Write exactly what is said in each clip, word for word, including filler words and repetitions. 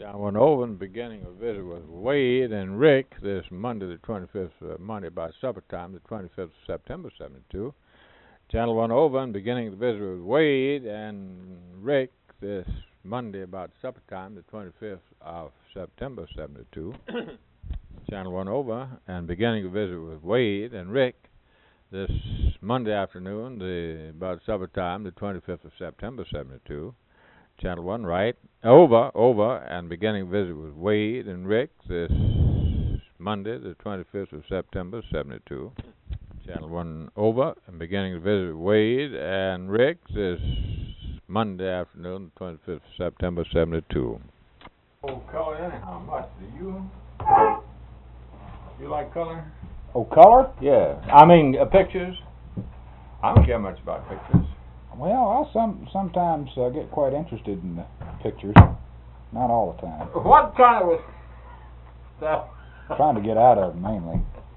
John went over and beginning a visit with Wade and Rick this Monday, the twenty-fifth, uh, Monday about supper time, the twenty-fifth of September, seventy-two. Channel went over and beginning the visit with Wade and Rick this Monday about supper time, the twenty-fifth of September, seventy-two. Channel went over and beginning the visit with Wade and Rick this Monday afternoon, the about supper time, the twenty-fifth of September, seventy-two. Channel one right over over and beginning visit with Wade and Rick this Monday, the twenty-fifth of September, seventy-two. Channel one over and beginning to visit Wade and Rick this Monday afternoon, the twenty-fifth of September, seventy-two. Oh, color anyhow much. Do you? You like color? Oh, color? Yeah. I mean, uh, pictures. I don't care much about pictures. Well, I some sometimes uh, get quite interested in the pictures. Not all the time. What kind of stuff? Trying to get out of them, mainly.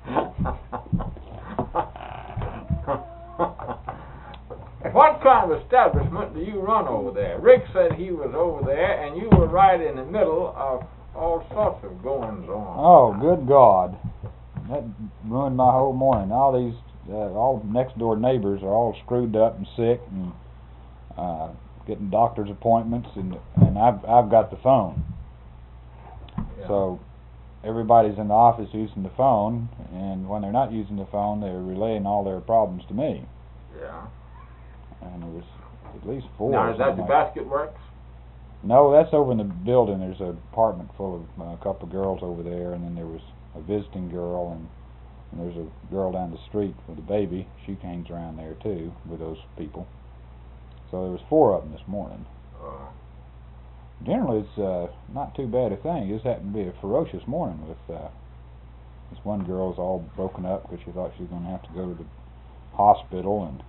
What kind of establishment do you run over there? Rick said he was over there, and you were right in the middle of all sorts of goings on. Oh, good God. That ruined my whole morning. All these, uh, all next door neighbors are all screwed up and sick and uh, getting doctor's appointments, and and I've I've got the phone. Yeah. So everybody's in the office using the phone, and when they're not using the phone, they're relaying all their problems to me. Yeah. And there was at least four. Now, is that the Basket Works? No, that's over in the building. There's an apartment full of uh, a couple of girls over there, and then there was a visiting girl, and, and there's a girl down the street with a baby. She hangs around there too with those people. So there was four of them this morning. Oh. Generally, it's uh, not too bad a thing. It just happened to be a ferocious morning with uh, this one girl's all broken up because she thought she was going to have to go to the hospital, and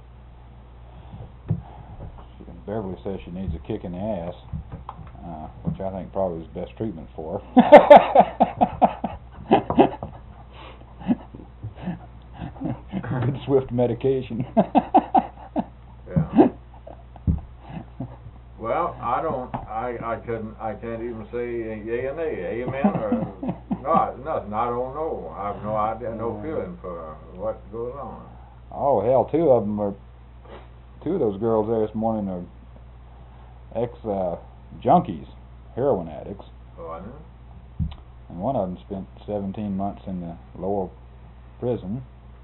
she, Beverly says she needs a kick in the ass, uh, which I think probably is the best treatment for her. Good swift medication. Yeah. Well, I don't. I I couldn't. I can't even say yay or nay, amen or no, nothing. I don't know. I have no idea, no feeling for what goes on. Oh hell, two of them are. Two of those girls there this morning are ex uh, junkies, heroin addicts. Oh, I know. And one of them spent seventeen months in the lower prison.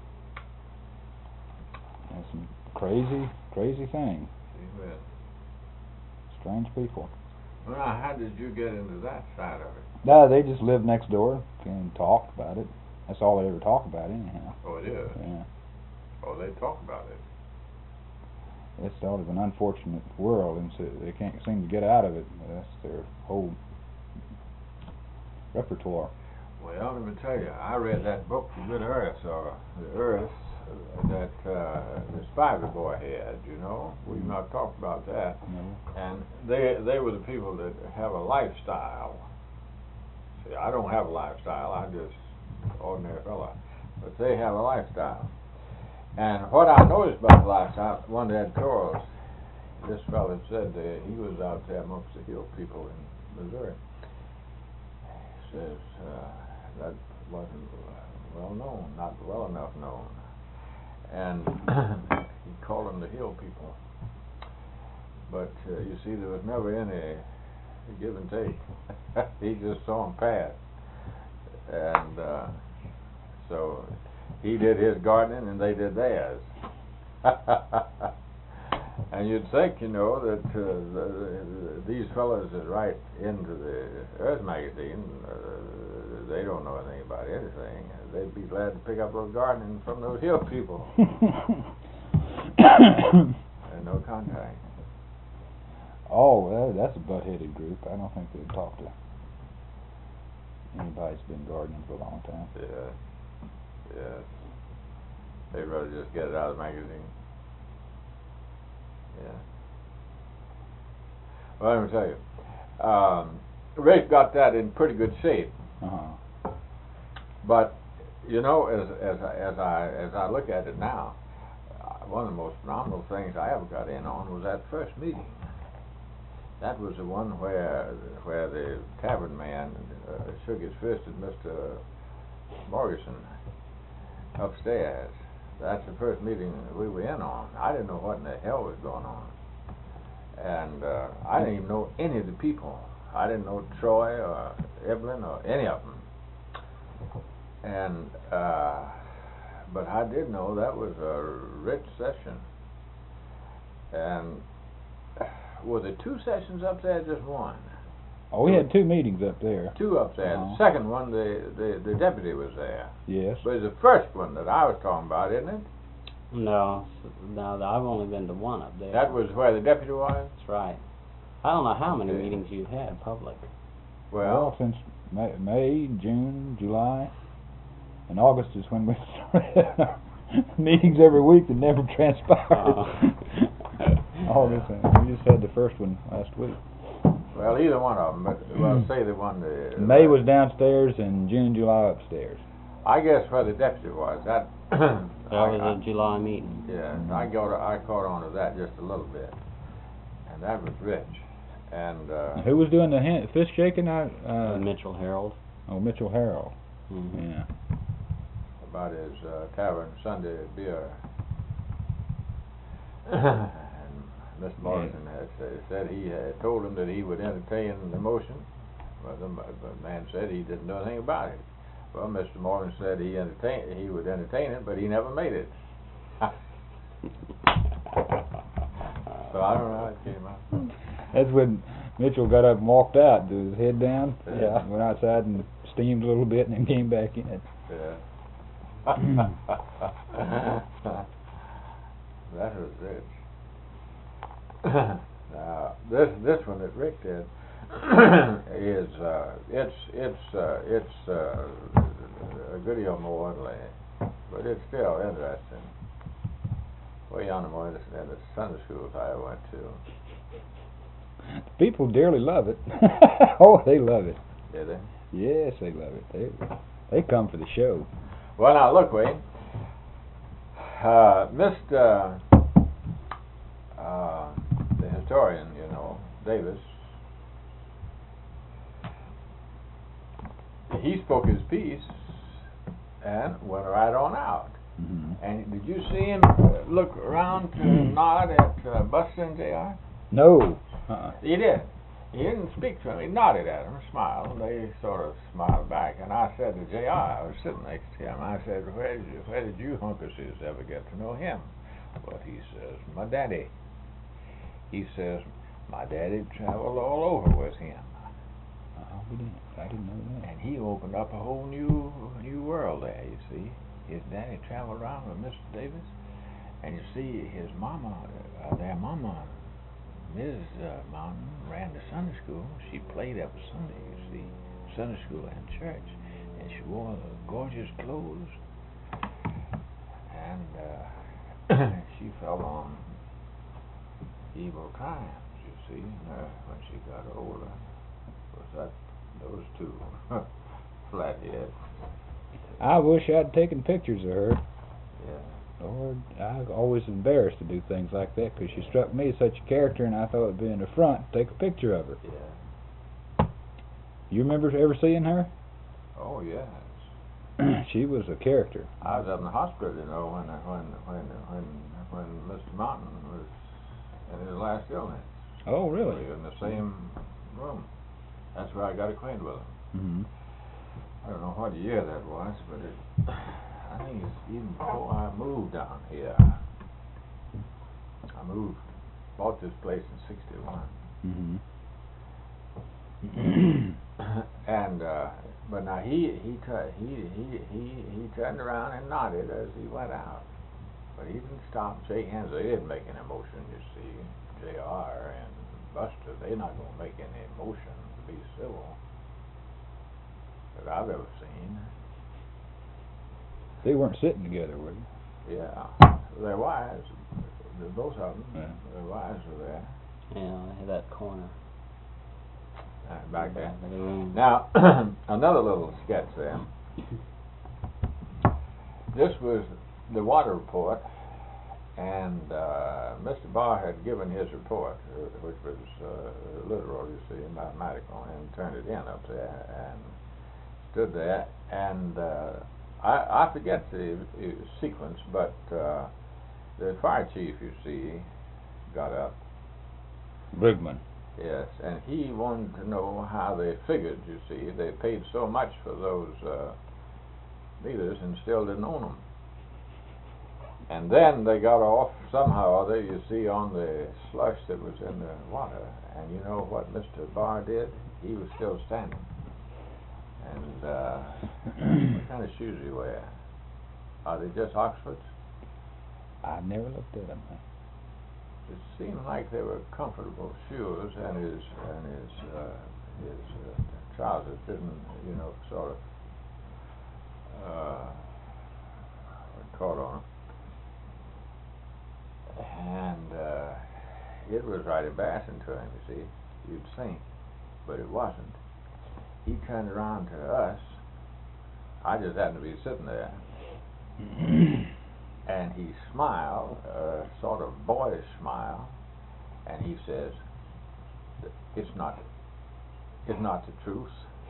That's some crazy, crazy thing. Amen. Strange people. Well, now, how did you get into that side of it? No, they just live next door and talk about it. That's all they ever talk about, anyhow. Oh, it is? Yeah. Oh, they talk about it. It's sort of an unfortunate world, and so they can't seem to get out of it. That's their whole repertoire. Well, let me tell you, I read that book, The Good Earth, or The Earth, uh, that uh, the Spider Boy had, you know. We've not talked about that. No. And they they were the people that have a lifestyle. See, I don't have a lifestyle, I'm just an ordinary fella. But they have a lifestyle. And what I noticed about the lifestyle, one of the editorials, this fellow said that he was out there amongst the hill people in Missouri. He says uh, that wasn't uh, well known, not well enough known. And he called them the hill people. But uh, you see, there was never any give and take. He just saw them pass. And uh, so he did his gardening and they did theirs. And you'd think, you know, that uh, the, the, these fellows that write into the Earth magazine, uh, they don't know anything about anything. They'd be glad to pick up those gardening from those hill people. And no contact. Oh, well, that's a butt-headed group. I don't think they'd talk to anybody that's been gardening for a long time. Yeah. Yeah. They'd rather just get it out of the magazine. Yeah. Well, let me tell you, um, Rick got that in pretty good shape. Uh-huh. But you know, as as I, as I as I look at it now, uh, one of the most phenomenal things I ever got in on was that first meeting. That was the one where where the tavern man uh, shook his fist at Mister Morrison upstairs. That's the first meeting we were in on. I didn't know what in the hell was going on. And uh, I didn't even know any of the people. I didn't know Troy or Evelyn or any of them. And, uh, but I did know that was a rich session. And were there two sessions up there, just one? Oh, we had two meetings up there. Two up there. Uh-huh. The second one, the, the, the deputy was there. Yes. But it's the first one that I was talking about, isn't it? No, no, I've only been to one up there. That was where the deputy was? That's right. I don't know how many Okay. meetings you've had public. Well, Well, since May, May, June, July, and August is when we started meetings every week that never transpired. Uh. August, and we just had the first one last week. well, either one of them. But well, say the one. The, May was downstairs and June and July upstairs. I guess where the deputy was. That. That I, was I, a July meeting. Yeah, I got. I caught on to that just a little bit, and that was rich. And uh, Who was doing the hand, fist shaking? I, Uh, uh, Mitchell Herald. oh, Mitchell Harrell. Mm-hmm. Yeah. about his uh, tavern Sunday beer. And Mister Morrison had said, said he had told him that he would entertain the motion. Well, the, the man said he didn't know anything about it. Well, Mister Morrison said he entertain he would entertain it, but he never made it. So I don't know how it came out. That's when Mitchell got up and walked out with his head down. Yeah. Went outside and steamed a little bit and then came back in. Yeah. That was rich. Now this this one that Rick did is uh, it's it's uh, it's uh, a good deal more orderly, but it's still interesting. Way on the more than the Sunday schools I went to. People dearly love it. Oh, they love it. Did they? Yes, they love it. They they come for the show. Well, now look, Wayne. Uh, Mister Uh, the historian, you know, Davis, he spoke his piece and went right on out. Mm-hmm. And did you see him uh, look around to nod at uh, Buster and J R? No. Uh-uh. He did. He didn't speak to him. He nodded at him, smiled, and they sort of smiled back. And I said to J R, I was sitting next to him, I said, where did you, where did you hunkuses ever get to know him? Well, he says, my daddy. He says, my daddy traveled all over with him. Uh, we didn't. I didn't know that. And he opened up a whole new new world there, you see. His daddy traveled around with Mister Davis. And you see, his mama, uh, their mama, Miz Uh, Mountain, ran the Sunday school. She played every Sunday, you see, Sunday school and church. And she wore gorgeous clothes. And uh, she fell on evil times, you see, uh, when she got older. Was that those two flatheads? I wish I'd taken pictures of her. Yeah. Lord, I always embarrassed to do things like that because she struck me as such a character, and I thought it'd be an affront to take a picture of her. Yeah. You remember ever seeing her? Oh yes. She was a character. I was up in the hospital, you know, when when when when when Mister Mountain was in his last illness. Oh, really? We were in the same room. That's where I got acquainted with him. Mm-hmm. I don't know what year that was, but it, I think it's even before I moved down here. I moved, bought this place in sixty-one. Mm-hmm. And uh, but now he he, tu- he he he he turned around and nodded as he went out, but he didn't stop and shake hands. They didn't make any motion, you see. J R and Buster, they're not going to make any motion to be civil that I've ever seen. They weren't sitting together, were they? Yeah, their wives, both of them, Yeah. their wives were there. Yeah, I had that corner. Uh, back there. Back of the room. Now, another little sketch there. This was the water report and uh, Mister Barr had given his report, uh, which was uh, literal, you see, mathematical, and turned it in up there, and stood there, and uh, I, I forget the uh, sequence, but uh, the fire chief, you see, got up. Brigman. Yes, and he wanted to know how they figured, you see. They paid so much for those uh, meters and still didn't own them. And then they got off somehow or other, you see, on the slush that was in the water. And you know what Mister Barr did? He was still standing. And uh, what kind of shoes do you wear? Are they just Oxfords? I never looked at them. It seemed like they were comfortable shoes, and his and his uh, his uh, trousers didn't, you know, sort of uh, caught on him. And uh, it was right embarrassing to him, you see. You'd think, but it wasn't. He turned around to us. I just happened to be sitting there. And he smiled, a sort of boyish smile, and he says, "It's not, it's not the truth."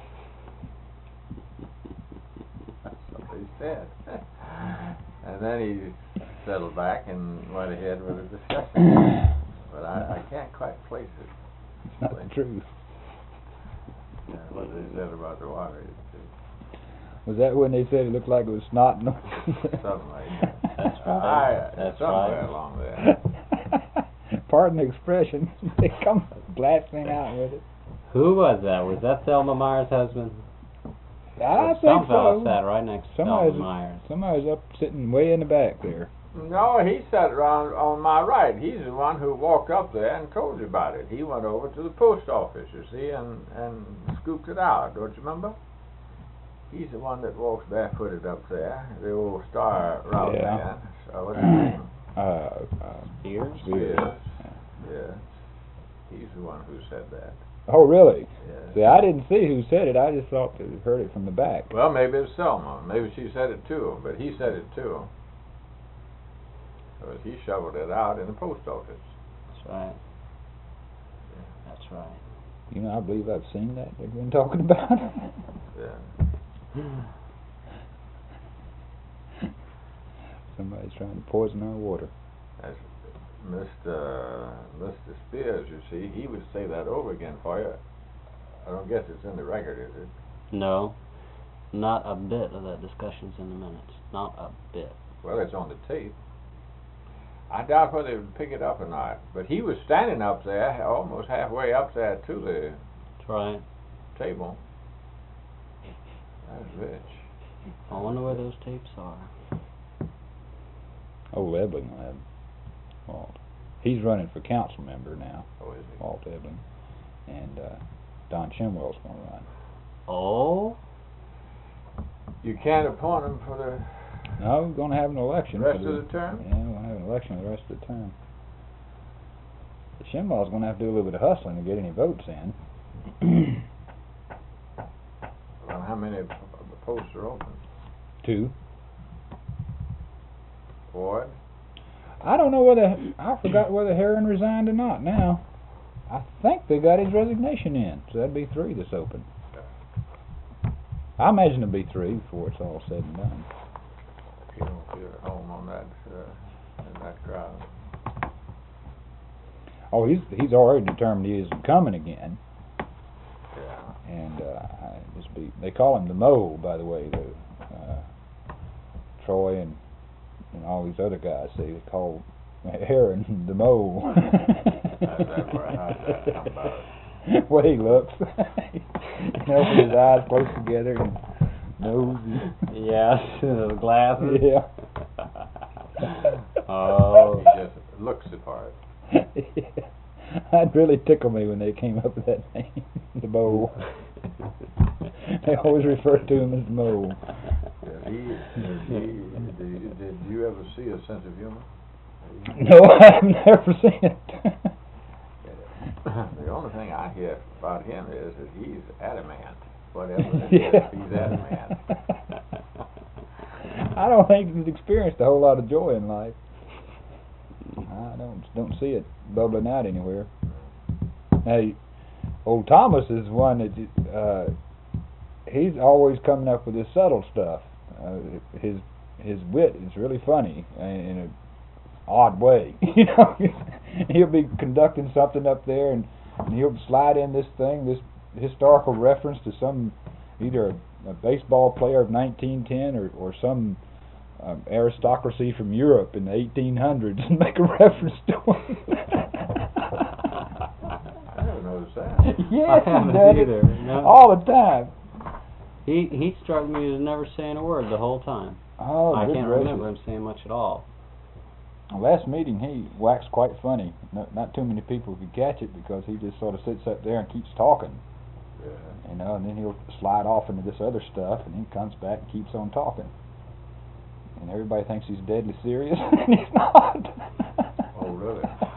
That's what he said. And then he settled back and went ahead with the discussion. But I, I can't quite place it. It's not the truth. Yeah, what they said about the water. It, Was that when they said it looked like it was snot? No. something like that. That's I, right. That's somewhere right. along there. Pardon the expression. They come blasting out with it. Who was that? Was that Thelma Myers' husband? I Well, think some fellow so. sat right next to Somebody's, Thelma Myers. somebody's up sitting way in the back there. No, he sat around on my right. He's the one who walked up there and told you about it. He went over to the post office, you see, and, and scooped it out. Don't you remember? He's the one that walks barefooted up there, the old star route Yeah. man. So what's his name? Uh, uh, Spears? Spears. Yes. He's the one who said that. Oh, really? Yes. See, I didn't see who said it. I just thought that heard it from the back. Well, maybe it's Selma. Maybe she said it too, but he said it too. Because he shoveled it out in the post office. That's right. That's right. You know, I believe I've seen that they've been talking about. Yeah. Somebody's trying to poison our water. As Mister Mister Spears, you see, he would say that over again for you. I don't guess it's in the record, is it? No, not a bit of that discussion's in the minutes. Not a bit. Well, it's on the tape. I doubt whether they would pick it up or not. But he was standing up there, almost halfway up there to the That's right. table. That's rich. I wonder where those tapes are. Old Ebling will have Walt. He's running for council member now, Oh, is he? Walt Ebling. And uh, Don Chimwell's going to run. Oh? You can't appoint him for the No, we're going to have an election. rest for of the term? Yeah, we're going to have an election the rest of the term. But Chimwell's going to have to do a little bit of hustling to get any votes in. Well, how many p- p- posts are open? Two. Ward? I don't know whether, I forgot whether Heron resigned or not now. I think they got his resignation in, so that'd be three that's open. I imagine it'll be three before it's all said and done. If you don't feel at home on that, uh, in that crowd. Oh, he's he's already determined he isn't coming again. Yeah. And uh, I just be, they call him the Mole, by the way. The uh, Troy and and all these other guys say they call Heron the Mole. How's that work? How's that come about? The way he looks, you know, with his eyes close together and nose. And Yes, the glasses. yeah. Oh. He just looks the part. That really tickled me when they came up with that name, the Mole. They always refer to him as the Mole. Did he, did he, did, did you ever see a sense of humor? No, I've never seen it. The only thing I hear about him is that he's adamant. Whatever it Yeah. is, he's adamant. I don't think he's experienced a whole lot of joy in life. I don't don't see it bubbling out anywhere. Hey, old Thomas is one that uh, he's always coming up with this subtle stuff. Uh, his his wit is really funny in an odd way. You know, he'll be conducting something up there, and, and he'll slide in this thing, this historical reference to some either a, a baseball player of nineteen ten or or some um, aristocracy from Europe in the eighteen hundreds, and make a reference to him. I never noticed that. Yes, I he haven't does either, it no. all the time. He he struck me as never saying a word the whole time. Oh, I good can't gracious. remember him saying much at all. Last meeting, he waxed quite funny. Not, not too many people could catch it because he just sort of sits up there and keeps talking. Yeah. You know, and then he'll slide off into this other stuff, and he comes back and keeps on talking. And everybody thinks he's deadly serious, and he's not. Oh, really?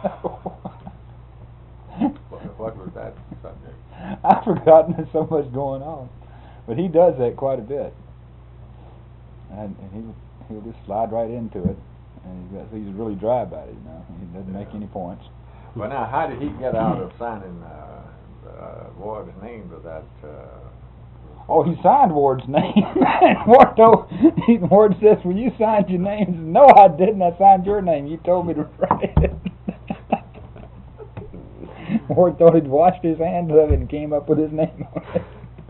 what, what was that subject? I've forgotten there's so much going on. But he does that quite a bit. And, and he, he'll just slide right into it. And he's, got, he's really dry about it, you know. He doesn't Yeah. make any points. Well, now, how did he get out of signing uh, uh, Ward's name to that? Uh, Oh, he signed Ward's name. And Ward told, he, Ward says, well, you signed your name. He says, no, I didn't. I signed your name. You told me to write it. Ward thought he'd washed his hands of it and came up with his name on it.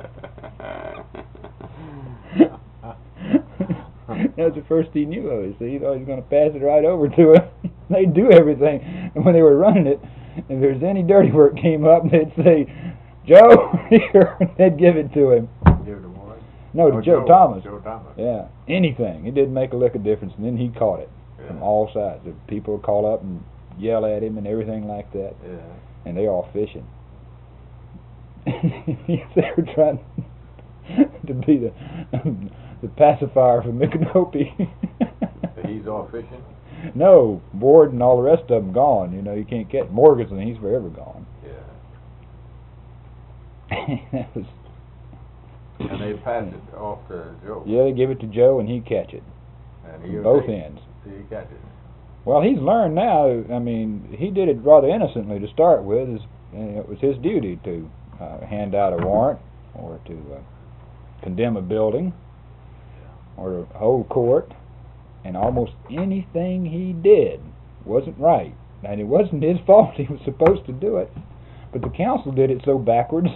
That was the first he knew of it. So he thought he was going to pass it right over to him. They'd do everything. And when they were running it, if there's any dirty work came up, they'd say, Joe, here, and they'd give it to him. Give it to Ward? No, to Oh, Joe, Thomas. Joe Thomas. Yeah, anything. It didn't make a lick of difference, and then he caught it Yeah. from all sides. The people would call up and yell at him and everything like that, Yeah. and they all fishing. They were trying to be the the pacifier for Micanopy. He's off fishing? No, Ward and all the rest of them gone. You know, you can't catch Morganson. He's forever gone. Yeah. That was, And they passed it off to Joe. yeah, they give it to Joe, and he'd catch it. And he Both he, ends. He catch it. Well, he's learned now. I mean, he did it rather innocently to start with. It's, and it was his duty to uh, hand out a warrant or to uh, condemn a building or to hold court. And almost anything he did wasn't right. And it wasn't his fault. He was supposed to do it. But the council did it so backwards.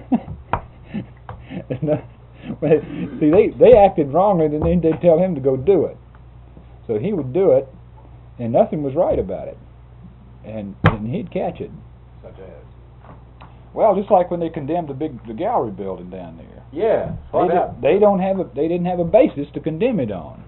And, uh, well, see, they, they acted wrongly, and then they'd tell him to go do it. So he would do it, and nothing was right about it. And, and he'd catch it. Such as? Well, just like when they condemned the big the gallery building down there. Yeah. They, What did, happened? they don't have a they didn't have a basis to condemn it on.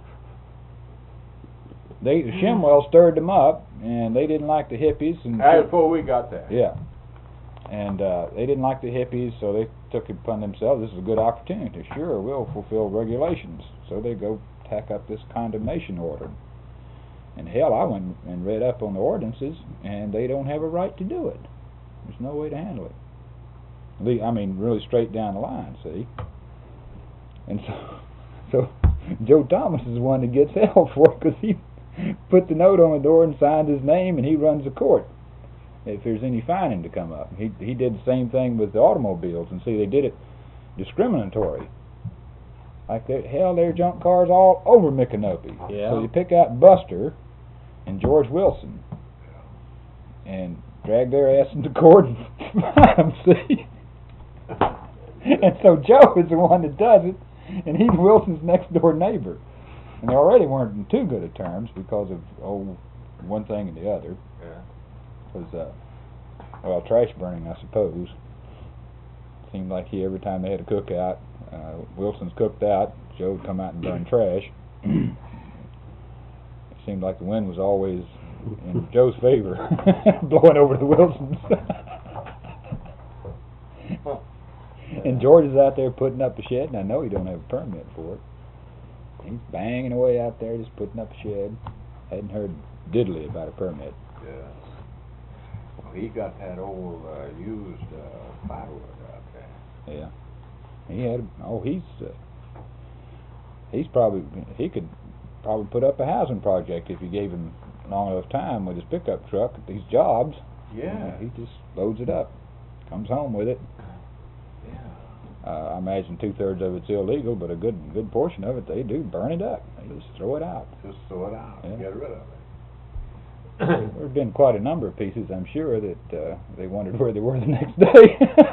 They Shimwell stirred them up, and they didn't like the hippies. And Right before we got there. yeah, and uh, they didn't like the hippies, so they took it upon themselves. This is a good opportunity. Sure, we'll fulfill regulations. So they go tack up this condemnation order. And hell, I went and read up on the ordinances, and they don't have a right to do it. There's no way to handle it. Le- I mean, really straight down the line, see? And so, so Joe Thomas is the one that gets held for it, because he put the note on the door and signed his name, and he runs the court if there's any fining to come up. He he did the same thing with the automobiles, and see, they did it discriminatory. Like, they hell, there are junk cars all over Micanopy. Yeah. So you pick out Buster and George Wilson and drag their ass into court and fine them, see? And so Joe is the one that does it, and he's Wilson's next door neighbor. And they already weren't in too good of terms because of, oh, one thing and the other. Yeah. Was, uh, well, trash burning, I suppose. Seemed like he, every time they had a cookout, uh, Wilson's cooked out, Joe would come out and burn trash. It seemed like the wind was always in Joe's favor, blowing over the Wilsons. And George is out there putting up a shed, and I know he don't have a permit for it. He's banging away out there just putting up a shed. Hadn't heard diddly about a permit. Yeah. Well, he got that old uh, used uh, firewood out there. Yeah. He had, oh, he's, uh, he's probably, he could probably put up a housing project if you gave him long enough time with his pickup truck at these jobs. Yeah. You know, he just loads it up, comes home with it. Yeah. Uh, I imagine two-thirds of it's illegal, but a good good portion of it, they do burn it up. They just throw it out. Just throw it out and Yeah. get rid of it. There's been quite a number of pieces, I'm sure, that uh, they wondered where they were the next day.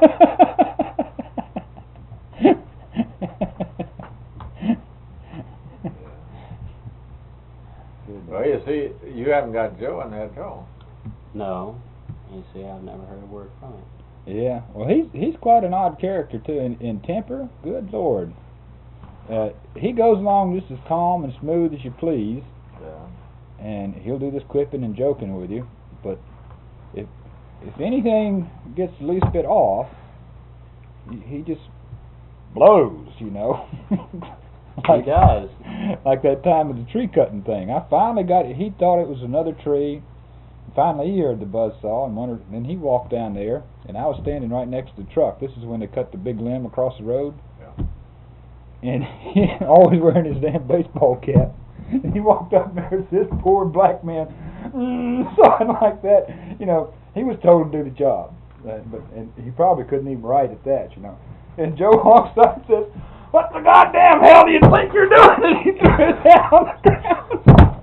Well, you see, you haven't got Joe in that all. No. You see, I've never heard a word from him. Yeah, well, he's he's quite an odd character too. In, in temper, good Lord, uh, he goes along just as calm and smooth as you please, Yeah. and he'll do this quipping and joking with you. But if if anything gets the least bit off, he, he just blows, you know. He does. Like that time with the tree cutting thing. I finally got it. He thought it was another tree. Finally, he heard the buzzsaw and wondered. Then he walked down there, and I was standing right next to the truck. This is when they cut the big limb across the road. Yeah. And he always wearing his damn baseball cap. And he walked up there, and this poor black man, mm, sawing like that. You know, he was told to do the job, uh, but and he probably couldn't even write at that. You know. And Joe walks up and says, "What the goddamn hell do you think you're doing?" And he threw his head on the ground.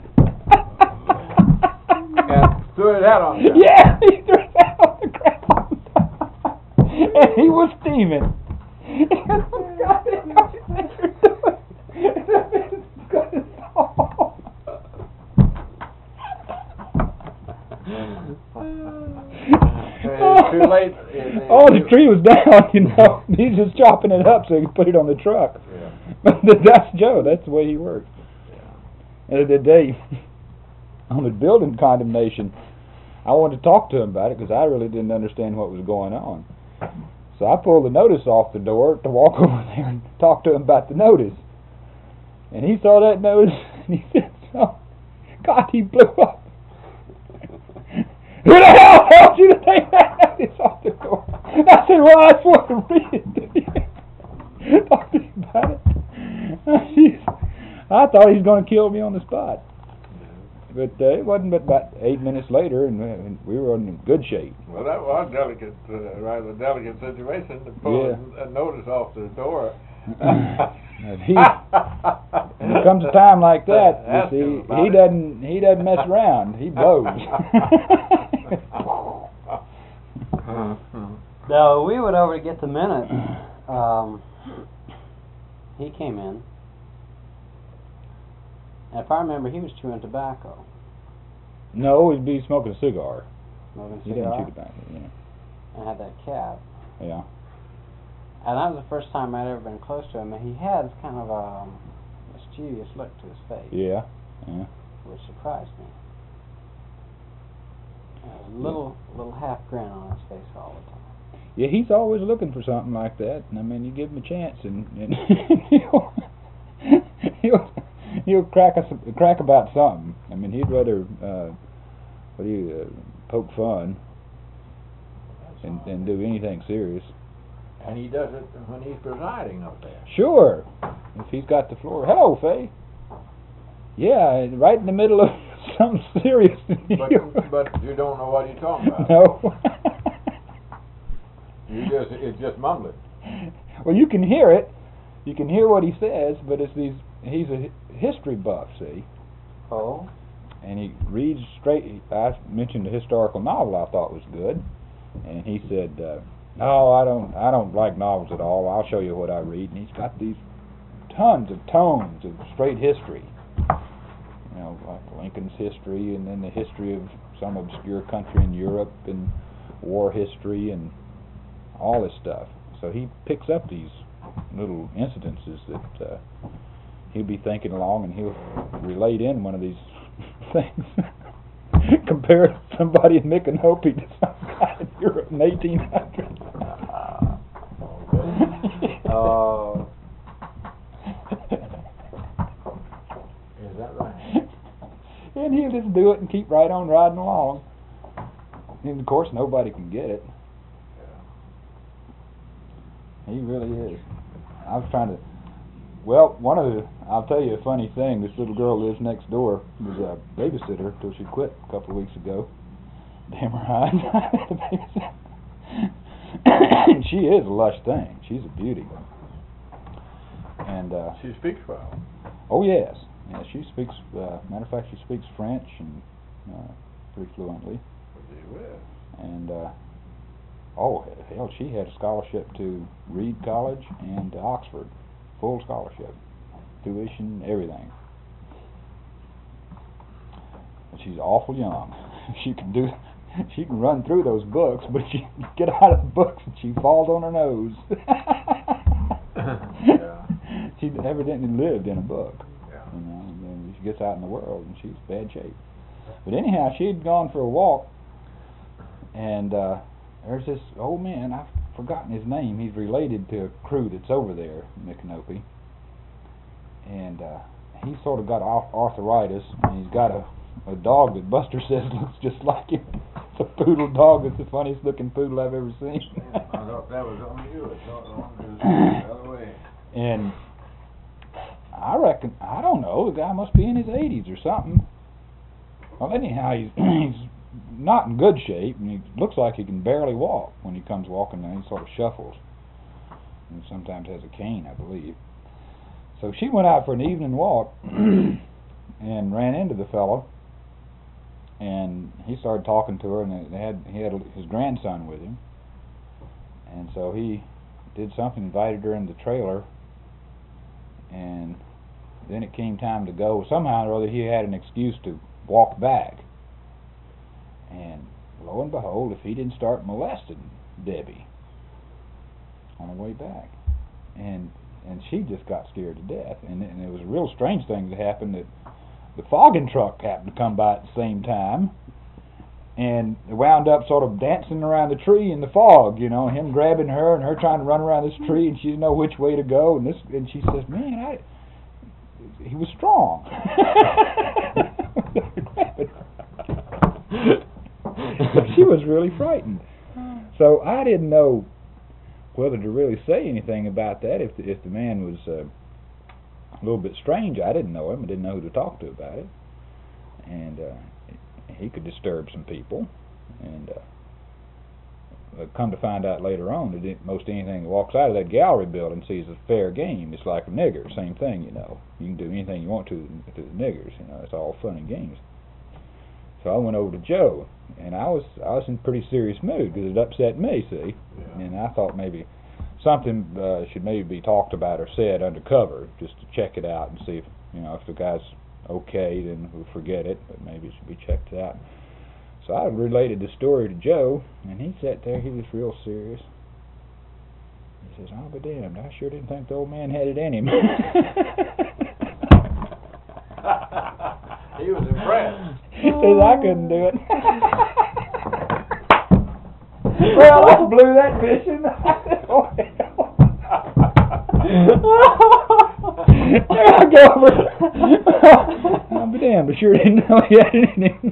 And threw his head on the ground. Yeah, he threw his head on the ground. And he was steaming. He said, "What the goddamn hell do you think you're doing?" And that man's got his saw. It's too late. It- Oh, the tree was down, you know. He's just chopping it up so he can put it on the truck. Yeah. But that's Joe. That's the way he works. Yeah. And the day on the building condemnation, I wanted to talk to him about it because I really didn't understand what was going on. So I pulled the notice off the door to walk over there and talk to him about the notice. And he saw that notice and he said, "Oh, God," he blew up. "Who the hell told you to take that notice off the door?" And I said, "Well, I just wanted to read it to you." Talk to you about it. Jeez. I thought he was going to kill me on the spot. But uh, it wasn't but about eight minutes later, and, uh, and we were in good shape. Well, that was a delicate, uh, rather delicate situation to pull Yeah. a, a notice off the door. And he, when it comes a time like that, you Ask see, him about he it. doesn't he doesn't mess around. He blows. No, we went over to get the minutes. Um, he came in. And if I remember, he was chewing tobacco. No, he'd be smoking a cigar. Smoking a He didn't cigar. chew tobacco. Yeah. And had that cap. Yeah. And that was the first time I'd ever been close to him. And he had kind of a mischievous look to his face. Yeah. Yeah. Which surprised me. And a little, little half grin on his face all the time. Yeah, he's always looking for something like that. And I mean, you give him a chance, and, and he'll, he'll he'll crack us crack about something. I mean, he'd rather uh, what do you uh, poke fun and and do anything serious. And he does it when he's presiding up there. Sure, if he's got the floor. Hello, Faye. Yeah, right in the middle of something serious. But, but you don't know what he's talking about. No. You just, it's just mumbling. Well, you can hear it. You can hear what he says, but it's these. He's a hi- history buff, see, Oh? and he reads straight. I mentioned a historical novel I thought was good, and he said, uh, "No, I don't. I don't like novels at all. I'll show you what I read." And he's got these tons of tomes of straight history. You know, like Lincoln's history, and then the history of some obscure country in Europe, and war history, and all this stuff. So he picks up these little incidences that uh, he'll be thinking along, and he'll relate in one of these things. Compare somebody in Micanopy to some guy in Europe in eighteen hundred. Oh. Is that right? And he'll just do it and keep right on riding along. And of course nobody can get it. He really is. I was trying to Well, one of the, I'll tell you a funny thing. This little girl lives next door. Was a babysitter till she quit a couple of weeks ago. Damn right. The babysitter. And she is a lush thing. She's a beauty. And uh, She speaks well. oh yes, yeah. She speaks. Uh, matter of fact, she speaks French and uh, pretty fluently. Gee whiz. And uh, oh hell, she had a scholarship to Reed College and to Oxford, full scholarship, tuition, everything. And she's awful young. She can do, she can run through those books, but she get out of the books and she falls on her nose. Yeah. She evidently lived in a book. Yeah. You know, and then she gets out in the world and she's bad shape. But anyhow, she'd gone for a walk, and uh, there's this old man. I've forgotten his name. He's related to a crew that's over there in Micanopy, and uh, he's sort of got arth- arthritis, and he's got a a dog that Buster says looks just like him. It's a poodle dog. It's the funniest looking poodle I've ever seen. I thought that was on you. I thought the one was the other way. And I reckon, I don't know, the guy must be in his eighties or something. Well, anyhow, he's, he's not in good shape, and he looks like he can barely walk when he comes walking down. He sort of shuffles, and sometimes has a cane, I believe. So she went out for an evening walk and ran into the fellow, and he started talking to her, and they had he had his grandson with him, and so he did something, invited her in the trailer, and then it came time to go. Somehow or other he had an excuse to walk back, and lo and behold, if he didn't start molesting Debbie on the way back, and and she just got scared to death, and, and it was a real strange thing that happened, that the fogging truck happened to come by at the same time, and they wound up sort of dancing around the tree in the fog, you know, him grabbing her and her trying to run around this tree, and she didn't know which way to go, and this, and she says, man, I, he was strong. She was really frightened. So I didn't know whether to really say anything about that. If the, if the man was uh, a little bit strange, I didn't know him. I didn't know who to talk to about it, and uh, he could disturb some people. And uh, come to find out later on that it, most anything that walks out of that gallery building sees a fair game. It's like a nigger, same thing, you know. You can do anything you want to to the niggers, you know. It's all fun and games. So I went over to Joe, and I was I was in pretty serious mood because it upset me, see. Yeah. And I thought maybe something uh, should maybe be talked about or said undercover, just to check it out and see if, you know, if the guy's okay, then we'll forget it, but maybe it should be checked out. So I related the story to Joe, and he sat there, he was real serious. He says, I'll be damned, I sure didn't think the old man had it in him. He was impressed. He says, I couldn't do it. Well, I blew that fish in the oh, hell. There I go over. I'll be damned, I sure didn't know he had it in him.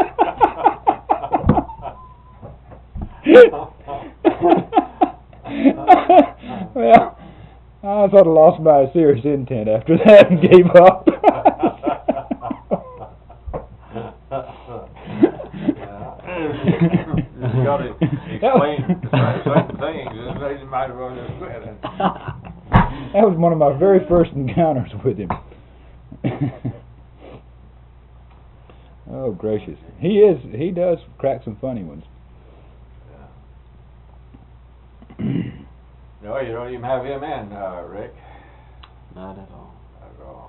Well, I sort of lost my serious intent after that and gave up. You got to explain certain things, and you might as well just quit it. That was one of my very first encounters with him. Oh gracious, he is. He does crack some funny ones. No, you don't even have him in, uh, Rick. Not at all. Not at all.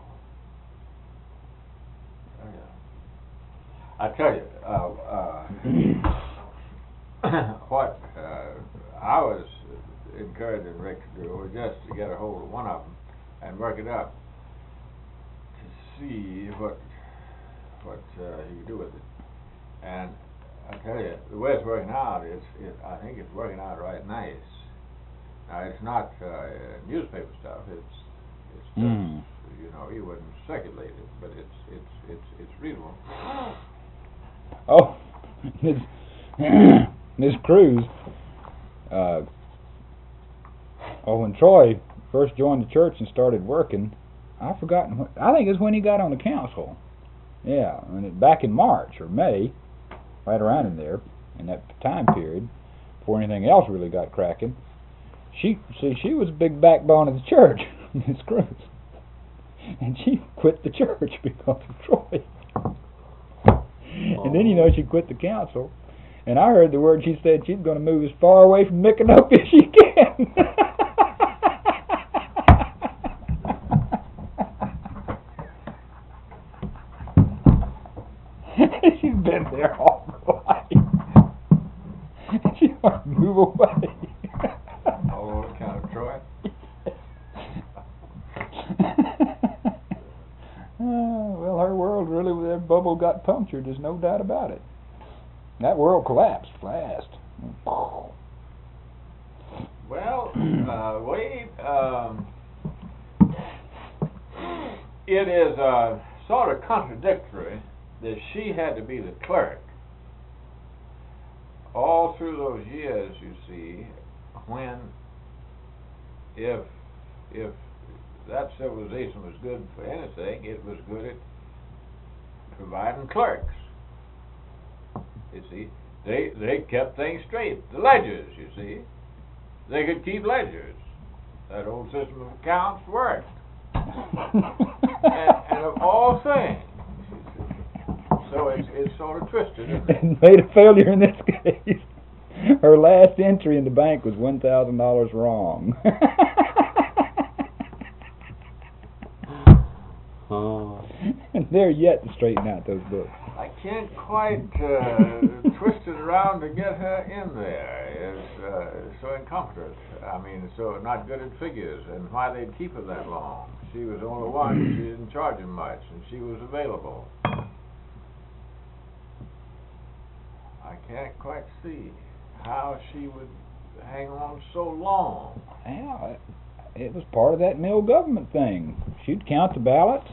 Oh, yeah. I tell you, uh, uh, what uh, I was encouraging Rick to do was just to get a hold of one of them and work it up to see what what uh, he could do with it. And I tell you, the way it's working out is, it, I think it's working out right nice. Now, it's not uh, newspaper stuff. It's it's just, Mm. you know, he wouldn't circulate it, but it's it's it's it's readable. Oh, Miss Miss Cruz. Uh, oh, when Troy first joined the church and started working, I've forgotten. What, I think it's when he got on the council. Yeah, and it, back in March or May, right around in there, in that time period, before anything else really got cracking. She see she was a big backbone of the church, Miss Cruz, and she quit the church because of Troy. And then you know she quit the council, and I heard the word she said she's going to move as far away from Micanopy as she can. She's been there all her life. She wants to move away. All on account of Troy. Uh, well, her world really, that bubble got punctured. There's no doubt about it. That world collapsed fast. Well, uh, Wade, um, it is uh, sort of contradictory that she had to be the clerk all through those years, you see, when if if that civilization was good for anything, it was good at providing clerks. You see, they they kept things straight. The ledgers, you see, they could keep ledgers. That old system of accounts worked. and, and of all things, so it's it's sort of twisted, isn't it? And made a failure in this case. Her last entry in the bank was one thousand dollars wrong. Oh. And they're yet to straighten out those books. I can't quite uh, twist it around to get her in there. It's uh, so incompetent. I mean, so not good at figures, and why they'd keep her that long. She was the only one. She didn't charge him much, and she was available. I can't quite see how she would hang on so long. Yeah, it was part of that mill government thing. She'd count the ballots.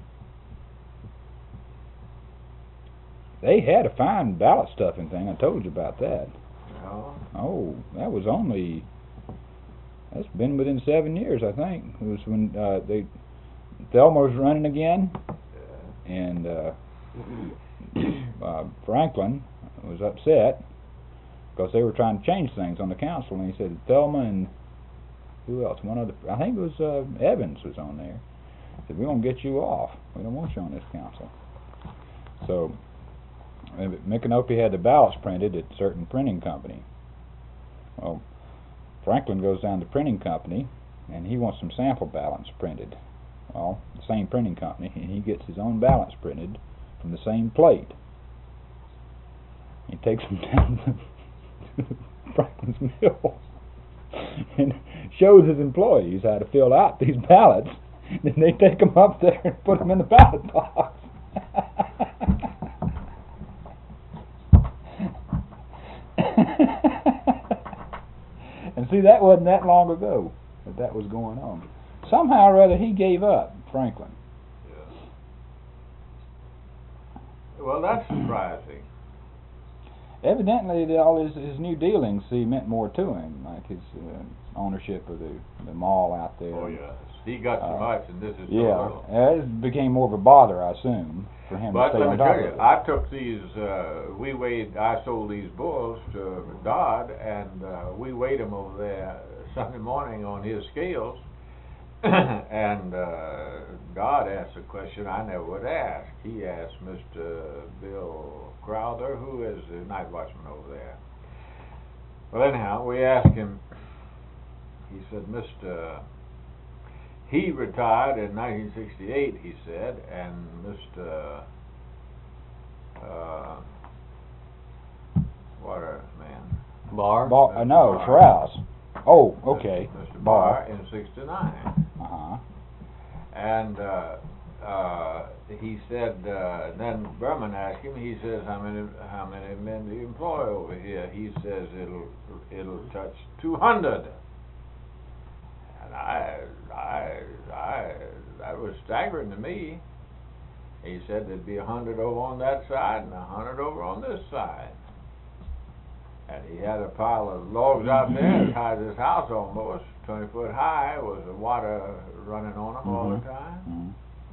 They had a fine ballot stuffing thing. I told you about that. No. Oh, that was only, that's been within seven years, I think. It was when uh, they, Thelma was running again, Yeah. and uh, uh, Franklin was upset because they were trying to change things on the council, and he said Thelma and who else? One other, I think it was uh, Evans was on there. He said, we're going to get you off. We don't want you on this council. So Micanopy had the ballots printed at a certain printing company. Well, Franklin goes down to the printing company, and he wants some sample ballots printed. Well, the same printing company, and he gets his own ballots printed from the same plate. He takes them down to Franklin's mill and shows his employees how to fill out these ballots. Then they take them up there and put them in the ballot box. And see, that wasn't that long ago that that was going on. Somehow or other, he gave up, Franklin. Yeah. Well, that's surprising. Evidently, the, all his, his new dealings, see, meant more to him, like his uh, ownership of the the mall out there. Oh yes, he got so Uh, much, and this is so Yeah, little. uh, it became more of a bother, I assume, for him But to stay let on me top tell you, of it. I took these, uh, we weighed, I sold these bulls to Dodd, and uh, we weighed them over there Sunday morning on his scales, and uh, Dodd asked a question I never would ask. He asked Mister Bill Crowther, who is the night watchman over there. Well, anyhow, we asked him, he said, Mister He retired in nineteen sixty-eight, he said, and Mister Uh, water man. Bar? Bar, uh, no, Barr. Carouse. Oh, okay. Mister Barr. Barr in sixty-nine. Uh-huh. And uh, uh, he said, uh, then Berman asked him, he says, how many how many men do you employ over here? He says, it'll it'll touch two hundred. And I, I, I, that was staggering to me. He said there'd be a hundred over on that side and a hundred over on this side. And he had a pile of logs out there as high as his house almost. twenty foot high, was the water running on them all the Mhm. time? Mhm.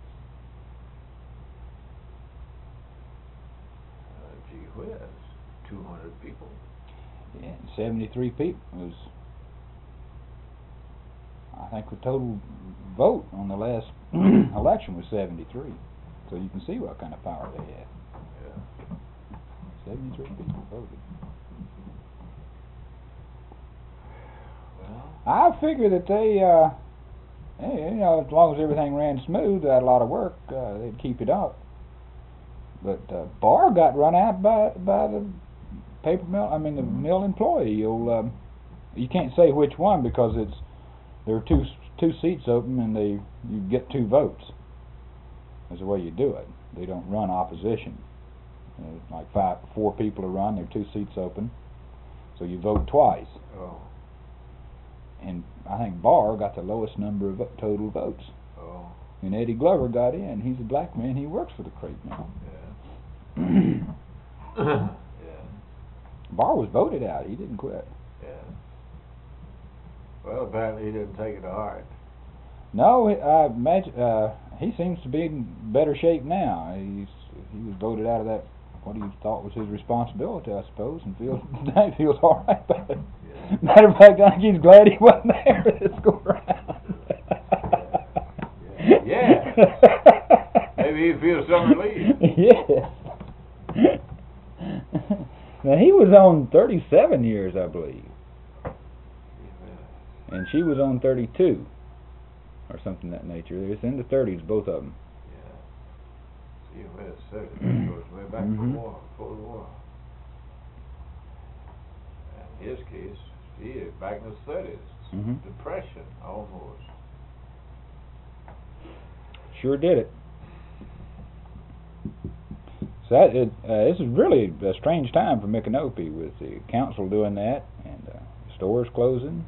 Uh, gee whiz, two hundred people. Yeah, and seventy-three people was, I think the total vote on the last election was seventy-three. So you can see what kind of power they had. Yeah. seventy-three people voted. Well, I figure that they, uh, eh, you know, as long as everything ran smooth, they had a lot of work, uh, they'd keep it up. But uh, Barr got run out by by the paper mill. I mean, the mill employee. You'll, um, you can't say which one because it's there are two two seats open and they you get two votes. That's the way you do it. They don't run opposition. Uh, like five, four people to run. There are two seats open, so you vote twice. oh, And I think Barr got the lowest number of vo- total votes. oh, And Eddie Glover got in. He's a black man. He works for the crepe mill. yeah. yeah, Barr was voted out. He didn't quit. yeah. Well, apparently he didn't take it to heart. No, I imagine uh, he seems to be in better shape now. He's he was voted out of that what he thought was his responsibility, I suppose, and feels he feels all right about it. Yeah. Matter of fact, I think he's glad he wasn't there this go around. Yeah. Yeah. Maybe he feels some relief. Yes. Now he was on thirty-seven years, I believe, and she was on thirty-two, or something of that nature. It's in the thirties, both of them. Yeah. See, where it's thirty goes way back Mhm. to war, before the war. In his case, he is back in his thirties. Mhm. Depression, almost. Sure did it. So that, it, uh, this is really a strange time for Micanopy with the council doing that and uh, stores closing.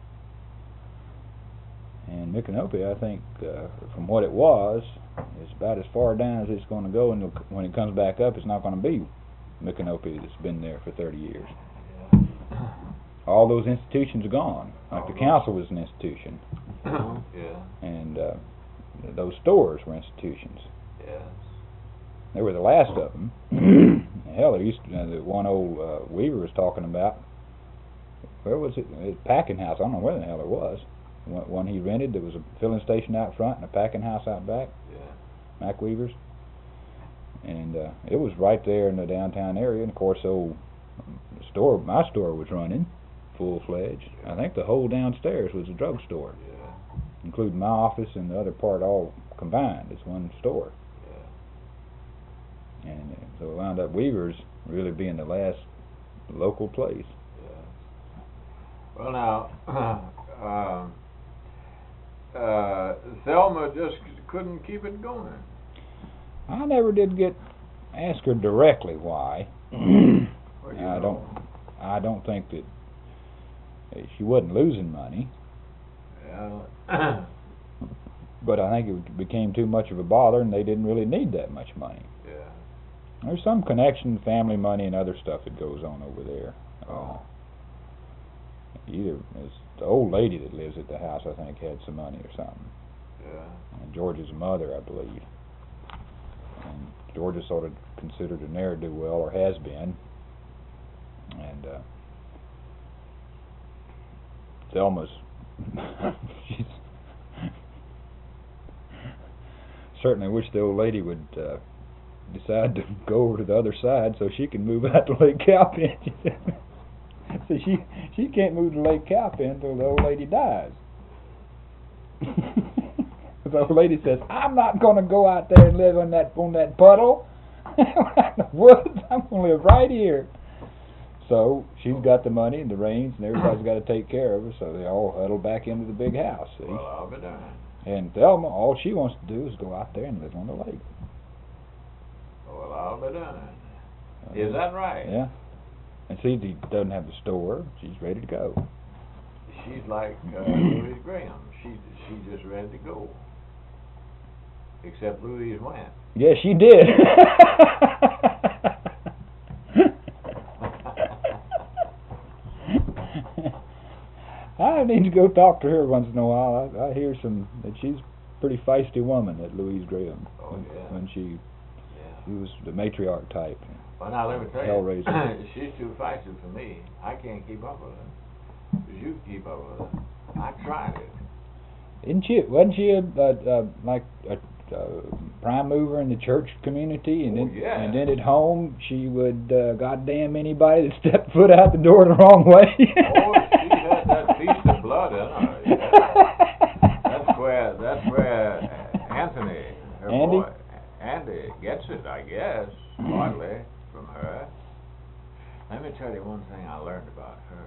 And Micanopy, I think, uh, from what it was, is about as far down as it's going to go, and it'll- when it comes back up, it's not going to be Micanopy that's been there for thirty years. Yeah. All those institutions are gone. Like All the gone. council was an institution, Yeah. and uh, those stores were institutions. Yes. They were the last of them. Hell, there used to, uh, the one old uh, Weaver was talking about. Where was it? It was packing house. I don't know where the hell it was. One, one he rented. There was a filling station out front and a packing house out back. Yeah. Mac Weaver's, and uh, it was right there in the downtown area. And of course, old store, my store was running full fledged. I think the whole downstairs was a drugstore, Yeah. including my office and the other part all combined as one store. Yeah. And uh, so it wound up Weaver's really being the last local place. Yeah. Well, now, um, uh, Thelma just couldn't keep it going. I never did get ask her directly why. Well, you I know. don't. I don't think that uh, she wasn't losing money, Yeah. but I think it became too much of a bother, and they didn't really need that much money. Yeah. There's some connection, family money, and other stuff that goes on over there. Oh. Either it's the old lady that lives at the house, I think, had some money or something. Yeah. And George's mother, I believe. And George is sort of considered a ne'er-do-well, or has been. And uh, Thelma's, she's certainly wish the old lady would uh, decide to go over to the other side so she can move out to Lake Cowpen. So she she can't move to Lake Cowpen until the old lady dies. The old lady says, "I'm not going to go out there and live on that on that puddle. In the woods. I'm going to live right here." So she's got the money and the reins, and everybody's got to take care of her. So they all huddle back into the big house. See? Well, I'll be darned. And Thelma, all she wants to do is go out there and live on the lake. Well, I'll be darned. Is that right? Yeah. And see, he doesn't have the store. She's ready to go. She's like uh, Louise Graham. She she's just ready to go. Except Louise went. Yeah, she did. I need to go talk to her once in a while. I, I hear some that she's a pretty feisty woman, that Louise Graham. Oh, when, yeah. when she Yeah. she was the matriarch type. Well, now let me tell you, Hellraiser. she's too feisty for me. I can't keep up with her. You keep up with her. I tried it. Isn't she? Wasn't she a, a, a like a, a prime mover in the church community? And Oh, then yeah. and then at home she would uh, goddamn anybody that stepped foot out the door the wrong way. Oh, she had that feast of blood in her. Yeah. That's where that's where Anthony, her Andy? boy, Andy gets it, I guess, partly from her. Let me tell you one thing I learned about her.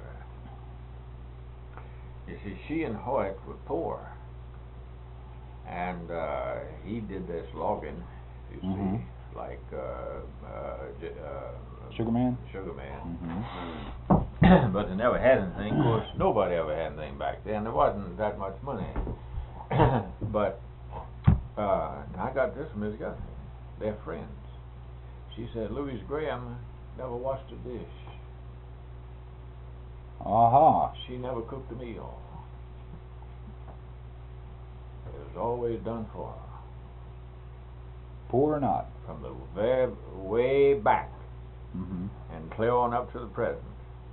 You see, she and Hoyt were poor, and uh, he did this logging, you Mhm. see, like uh, uh, j- uh, Sugarman? Sugarman. Mm-hmm. But they never had anything. Of course, nobody ever had anything back then. There wasn't that much money. But uh, I got this from Miss Guthrie. They're friends. She said Louise Graham never washed a dish. Aha. She never cooked a meal. It was always done for her. Poor or not. From the very way back Mm-hmm. and clear on up to the present.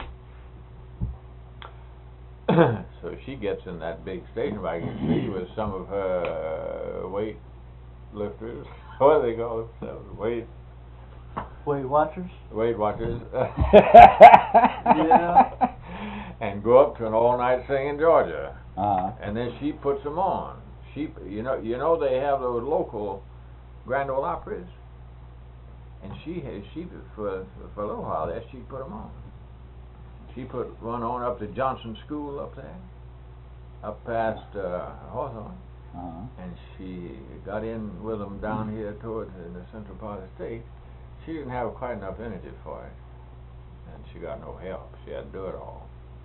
So she gets in that big station wagon, see, with some of her uh, weight lifters. What do they call themselves? Weight Weight Watchers? Weight Watchers. Yeah. And go up to an all-night thing in Georgia, Uh-huh. and then she puts them on. She, you know, you know they have those local Grand Ole Operas, and she has she for for a little while there she put them on. She put one on up to Johnson School up there, up past uh, Hawthorne, Uh-huh. and she got in with them down here towards in the central part of the state. She didn't have quite enough energy for it, and she got no help. She had to do it all.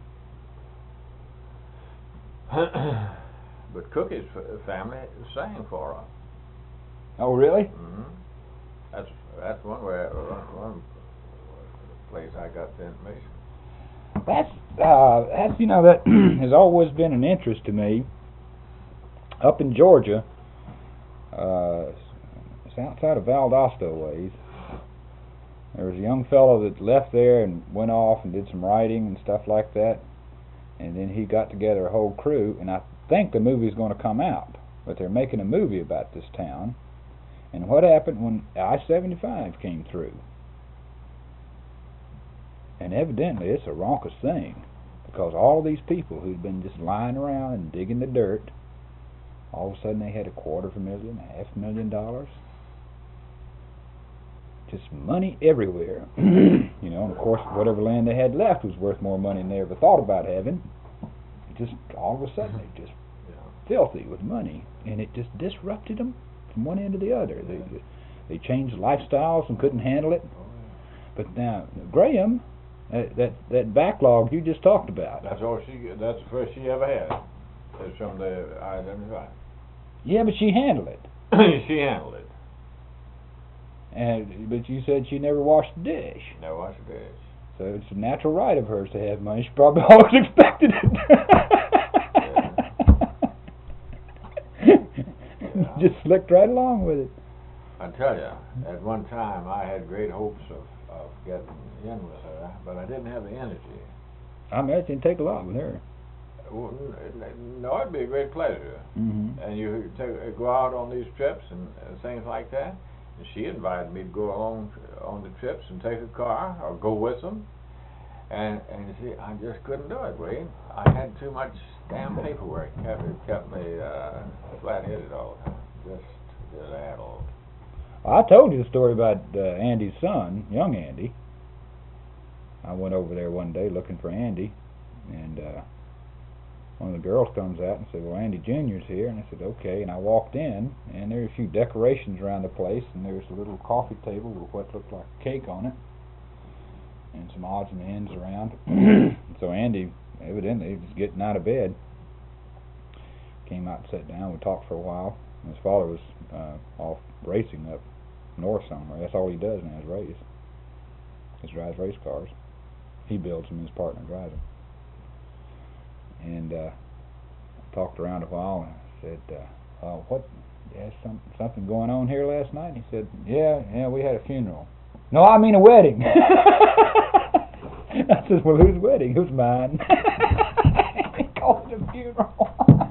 But Cookie's f- family sang for her. Oh, really? hmm That's that's one way one, one place I got the information. That's uh, that's you know that has always been an interest to me. Up in Georgia, uh, it's outside of Valdosta ways. There was a young fellow that left there and went off and did some writing and stuff like that, and then he got together a whole crew. And I think the movie's going to come out, but they're making a movie about this town. And what happened when I seventy-five came through? And evidently it's a raucous thing, because all these people who'd been just lying around and digging the dirt, all of a sudden they had a quarter of a million, a half a million dollars. Just money everywhere. You know, and of course whatever land they had left was worth more money than they ever thought about having. Just all of a sudden they just Yeah. filthy with money, and it just disrupted them from one end to the other. They they changed lifestyles and couldn't handle it. But now Graham, that that, that backlog you just talked about. That's all she. That's the first she ever had. It's from the I seventy-five. Yeah, but she handled it. She handled it. And but you said she never washed a dish. Never washed a dish. So it's a natural right of hers to have money. She probably always expected it. Yeah. Just slicked right along with it. I tell you, at one time I had great hopes of, of getting in with her, but I didn't have the energy. I imagine it'd take a lot with her. Well, n- No, it'd be a great pleasure. Mm-hmm. And you take, go out on these trips and, and things like that. And she invited me to go along on the trips and take a car or go with them. And and you see, I just couldn't do it, Wade. I had too much damn paperwork. It kept, it kept me uh, flat-headed all the time. Just, just addled. I told you the story about uh, Andy's son, young Andy. I went over there one day looking for Andy, and uh, one of the girls comes out and said, "Well, Andy Junior's here." And I said, "Okay." And I walked in, and there were a few decorations around the place, and there was a little coffee table with what looked like cake on it, and some odds and ends around. So Andy, evidently, was getting out of bed. Came out and sat down. We talked for a while. And his father was uh, off racing up north somewhere. That's all he does now is race. He drives race cars. He builds them, his partner drives them. and uh, talked around a while and said, uh, oh, what, yeah, some, something going on here last night? And he said, yeah, yeah, we had a funeral. No, I mean a wedding. I said, well, whose wedding? Who's mine? He called it a funeral.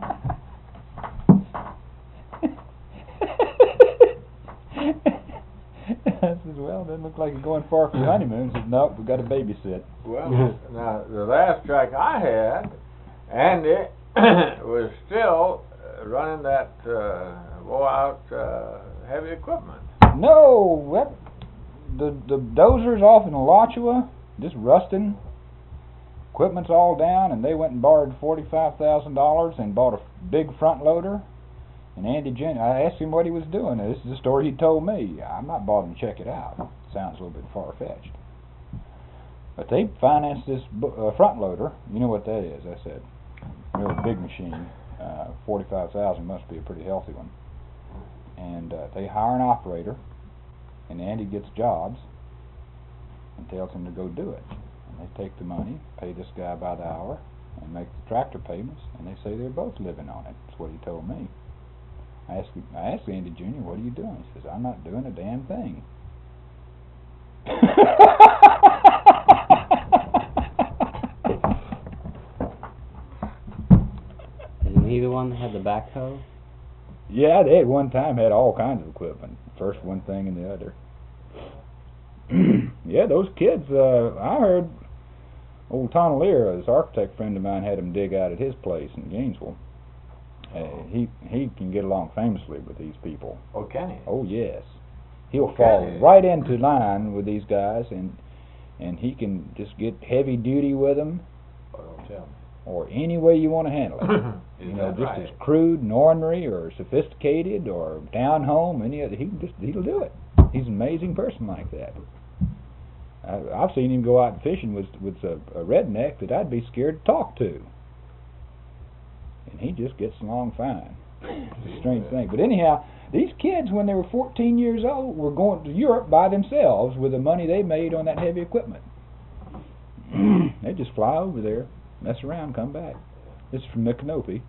I said, well, it doesn't look like you're going far for your honeymoon. He said, nope, we got to babysit. Well, now, the last track I had, Andy was still uh, running that uh, wore-out uh, heavy equipment. No, that, the the dozer's off in Alachua, just rusting. Equipment's all down, and they went and borrowed forty-five thousand dollars and bought a big front loader. And Andy Jen, I asked him what he was doing. This is the story he told me. I'm not bothering to check it out. Sounds a little bit far-fetched. But they financed this uh, front loader. You know what that is? That's a really big machine. Uh, forty-five thousand must be a pretty healthy one. And uh, they hire an operator, and Andy gets jobs and tells him to go do it. And they take the money, pay this guy by the hour, and make the tractor payments, and they say they're both living on it. That's what he told me. I asked, him, I asked Andy Junior, what are you doing? He says, I'm not doing a damn thing. Isn't he the one that had the backhoe? Yeah, they at one time had all kinds of equipment. First one thing and the other. Yeah, those kids, uh, I heard old Tonalier, this architect friend of mine, had them dig out at his place in Gainesville. Uh, he he can get along famously with these people. Oh, can he? Oh, yes. He'll Okay. fall right into line with these guys, and and he can just get heavy duty with them, Oh, don't tell me. or any way you want to handle it. Is You know, that just right? as crude and ornery or sophisticated or down home, any other, he can just, he'll do it. He's an amazing person like that. I, I've seen him go out fishing with with a, a redneck that I'd be scared to talk to, and he just gets along fine. It's a strange thing, but anyhow, these kids, when they were fourteen years old, were going to Europe by themselves with the money they made on that heavy equipment. They just fly over there, mess around, come back. This is from Micanopy.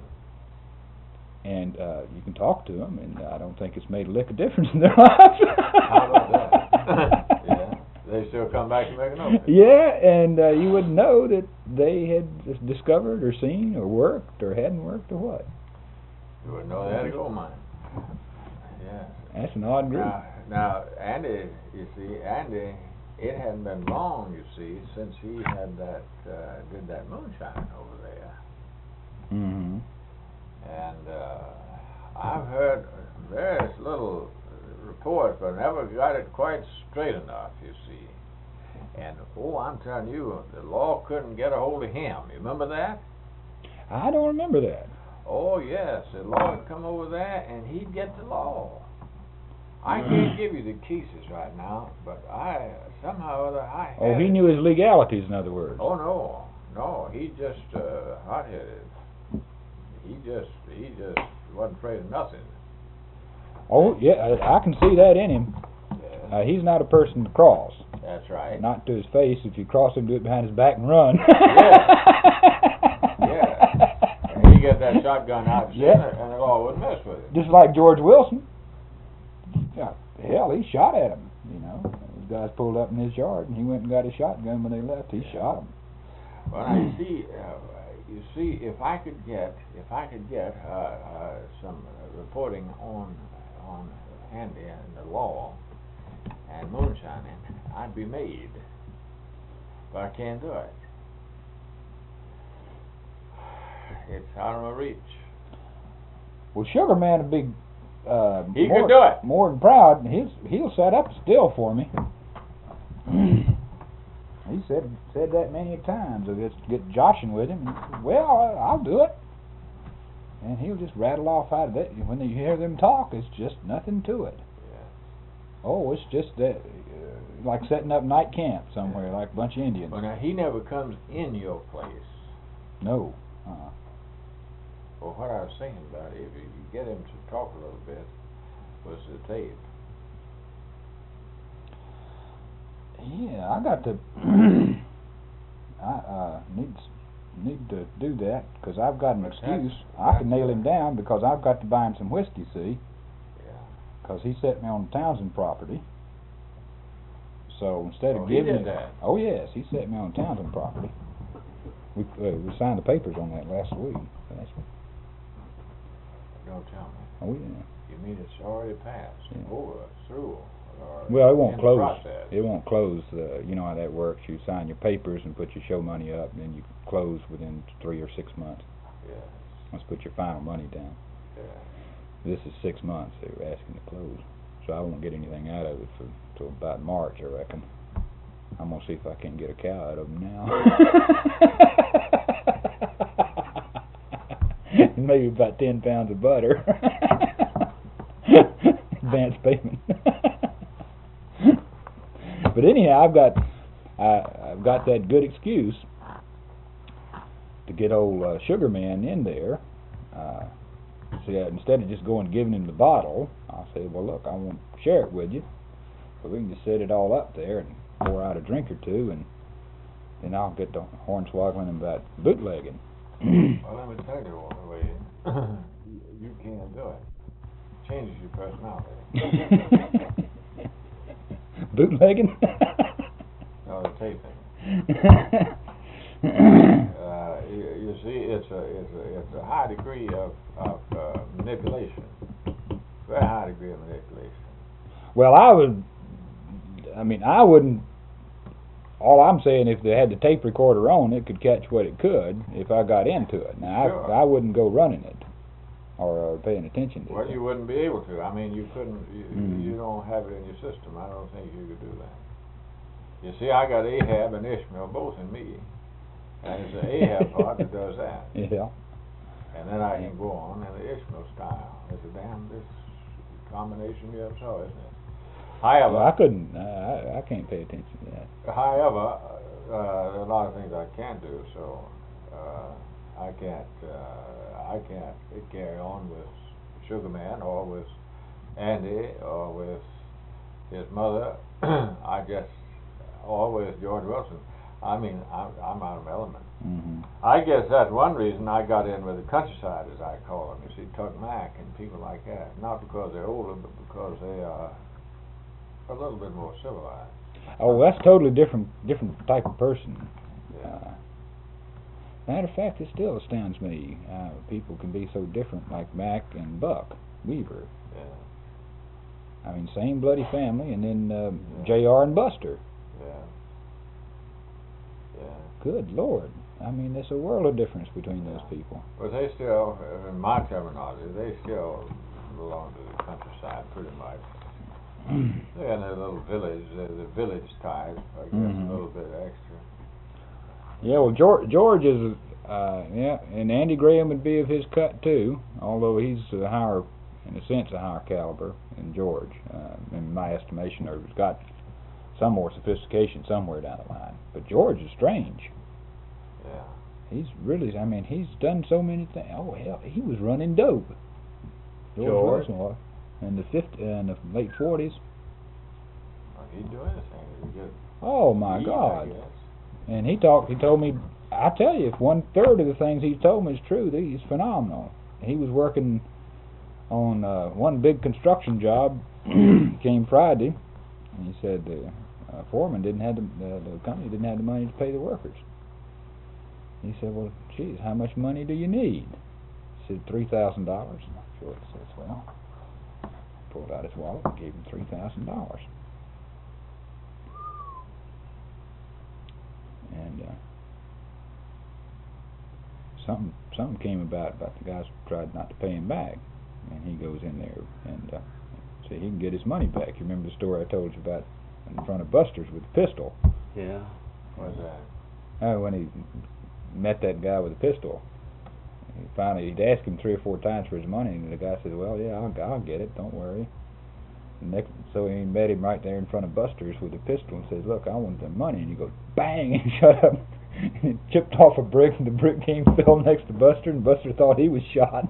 And uh, you can talk to them, and I don't think it's made a lick of difference in their lives. How about that? Yeah, they still come back to Micanopy. Yeah, and uh, you wouldn't know that they had just discovered or seen or worked or hadn't worked or what. You wouldn't know they had a gold mine. Yeah. That's an odd group. Now, now, Andy, you see, Andy, it hadn't been long, you see, since he had that, uh, did that moonshine over there. Mm-hmm. And uh, I've heard various little reports, but never got it quite straight enough, you see. And, oh, I'm telling you, the law couldn't get a hold of him. You remember that? I don't remember that. Oh, yes, the law would come over there, and he'd get the law. I can't give you the cases right now, but I, somehow or other, I had Oh, he it. knew his legalities, in other words. Oh, no, no, he just, uh, hot-headed. He just, he just wasn't afraid of nothing. Oh, yeah, I, I can see that in him. Yeah, Uh, he's not a person to cross. that's right. Not to his face. If you cross him, do it behind his back and run. Yeah. And he get that shotgun out and, Yeah. and the law wouldn't mess with it. Just like George Wilson. Yeah, hell, he shot at him, you know. Those guys pulled up in his yard, and he went and got his shotgun when they left. He shot him. Well, now, you see, uh, you see, if I could get, if I could get uh, uh, some uh, reporting on on Andy and the law and moonshining, I'd be made. But I can't do it. It's out of my reach. Well, Sugar Man would be uh, He more, could do it. more than proud. He's, he'll set up still for me. He said said that many times. I'll get, get joshing with him. And he said, well, I- I'll do it. And he'll just rattle off out of it. When you hear them talk, it's just nothing to it. Yeah. Oh, it's just that, uh, like setting up night camp somewhere, like a bunch of Indians. Well, now, he never comes in your place. No. Uh-uh. Well, what I was thinking about, if you could get him to talk a little bit, was the tape. Yeah, I got to. I uh, need need to do that, because I've got an But excuse. that's- I can that's nail a- him down, because I've got to buy him some whiskey, see? Yeah. Because he set me on the Townsend property. So instead Oh, of he giving did it, that? oh yes, he set me on the Townsend property. We uh, we signed the papers on that last week. That's, Don't tell me. oh yeah. You mean it's already passed, Yeah. over, through, or Well, it in won't the close. process? It won't close. Uh, you know how that works. You sign your papers and put your show money up, and then you close within three or six months. Yes. Let's put your final money down. Yeah. This is six months they were asking to close, so I won't get anything out of it for till about March, I reckon. I'm gonna see if I can get a cow out of them now. Maybe about ten pounds of butter. Advance payment. But anyhow, I've got I, I've got that good excuse to get old uh, Sugar Man in there. Uh, see, uh, instead of just going and giving him the bottle, I'll say, well, look, I want to share it with you, so we can just set it all up there and pour out a drink or two, and then I'll get the hornswoggling about bootlegging. Well, let me tell you what, Wade, you, you can't do it. Changes your personality. Bootlegging? No, the taping. Uh, you, you see, it's a it's a it's a high degree of of uh, manipulation. Very high degree of manipulation. Well, I would. I mean, I wouldn't. All I'm saying, if they had the tape recorder on, it could catch what it could if I got into it. Now, Sure. I, I wouldn't go running it or uh, paying attention to Well, it. you wouldn't be able to. I mean, you couldn't. You, Mhm. you don't have it in your system. I don't think you could do that. You see, I got Ahab and Ishmael both in me, and it's the Ahab part that does that. Yeah. And then I can go on in the Ishmael style. It's a damn this combination you ever saw, isn't it? However, Well, I couldn't. I, I can't pay attention to that. however, uh, there are a lot of things I can't do. So uh, I can't. Uh, I can't carry on with Sugar Man or with Andy or with his mother. I just or with George Wilson. I mean, I'm, I'm out of my element. Mm-hmm. I guess that's one reason I got in with the countryside, as I call them. You see, Tuck Mack and people like that. Not because they're older, but because they are a little bit more civilized. Oh, that's a totally different, different type of person. Yeah. Uh, matter of fact, it still astounds me. Uh, people can be so different, like Mac and Buck Weaver. Yeah. I mean, same bloody family, and then uh, Yeah. J R and Buster. Yeah. Yeah. Good Lord. I mean, there's a world of difference between those people. But they still, in my terminology, they still belong to the countryside pretty much. They're in their little village, they're the village type, I guess, Mhm. a little bit extra. Yeah, well, George, George is, uh, yeah, and Andy Graham would be of his cut too, although he's a higher, in a sense, a higher caliber than George, uh, in my estimation, or has got some more sophistication somewhere down the line. But George is strange. Yeah. He's really, I mean, he's done so many things. Oh, hell, he was running dope. George, George? Wilson was. In the fifth, uh, in the late forties. Well, he'd do anything. He'd get Oh my eat, I God! guess. And he talked. He told me. I tell you, if one third of the things he told me is true, he's phenomenal. He was working on uh, one big construction job. Came Friday, and he said the uh, foreman didn't have the, the the company didn't have the money to pay the workers. He said, "Well, geez, how much money do you need?" He said, three thousand dollars. Sure, he says, "Well." Pulled out his wallet and gave him three thousand dollars. And uh, something something came about about the guys tried not to pay him back, and he goes in there and uh, see he can get his money back. You remember the story I told you about in front of Buster's with the pistol? Yeah. What's that? Oh, when he met that guy with a pistol. He finally, he'd asked him three or four times for his money, and the guy said, "Well, yeah, I'll, I'll get it. Don't worry." And next, so he met him right there in front of Buster's with a pistol and says, "Look, I want the money." And he goes, "Bang!" and shut up. And it chipped off a brick, and the brick came fell next to Buster, and Buster thought he was shot.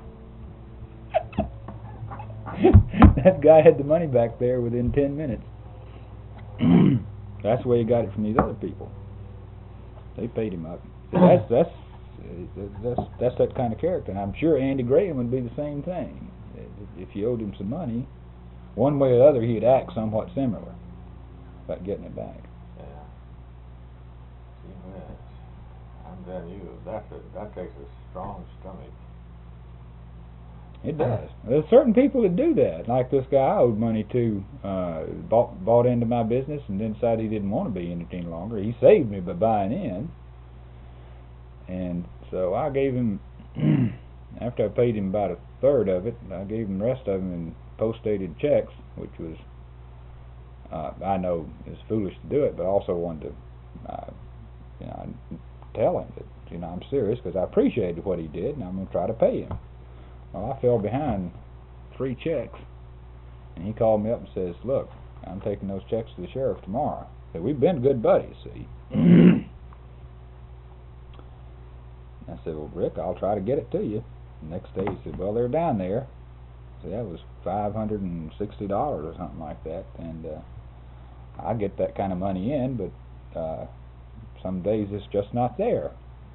That guy had the money back there within ten minutes. That's the way he got it from these other people. They paid him up. that's that's uh, that's that's that kind of character. And I'm sure Andy Graham would be the same thing. If you owed him some money, one way or the other, he'd act somewhat similar about getting it back. Yeah. Gee whiz. I'm telling you, that's a, that takes a strong stomach. It does. There's certain people that do that. Like this guy I owed money to, uh, bought bought into my business and then decided he didn't want to be in it any longer. He saved me by buying in, and so I gave him. After I paid him about a third of it, I gave him the rest of them in post-dated checks, which was, uh, I know it's foolish to do it, but I also wanted to, uh, you know, tell him that, you know, I'm serious because I appreciated what he did, and I'm going to try to pay him. Well, I fell behind three checks, and he called me up and says, look, I'm taking those checks to the sheriff tomorrow. I said, we've been good buddies, see. I said, well, Rick, I'll try to get it to you. The next day he said, well, they're down there. So that was five hundred sixty dollars or something like that, and uh, I get that kind of money in, but uh, some days it's just not there.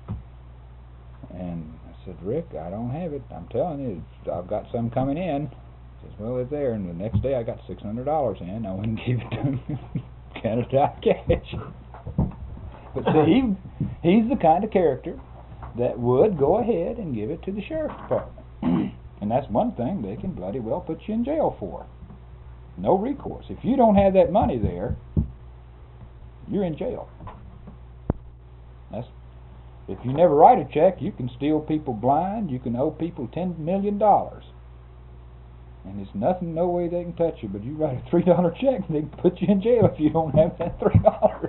And I said, Rick, I don't have it. I'm telling you, I've got some coming in. He says, well, it's there. And the next day I got six hundred dollars in. I went and gave it to him, counted it out cash. But see, he, he's the kind of character that would go ahead and give it to the sheriff's department. And that's one thing they can bloody well put you in jail for. No recourse. If you don't have that money there, you're in jail. That's if you never write a check, you can steal people blind, you can owe people ten million dollars. And there's nothing, no way they can touch you, but you write a three dollar check and they can put you in jail if you don't have that three dollars.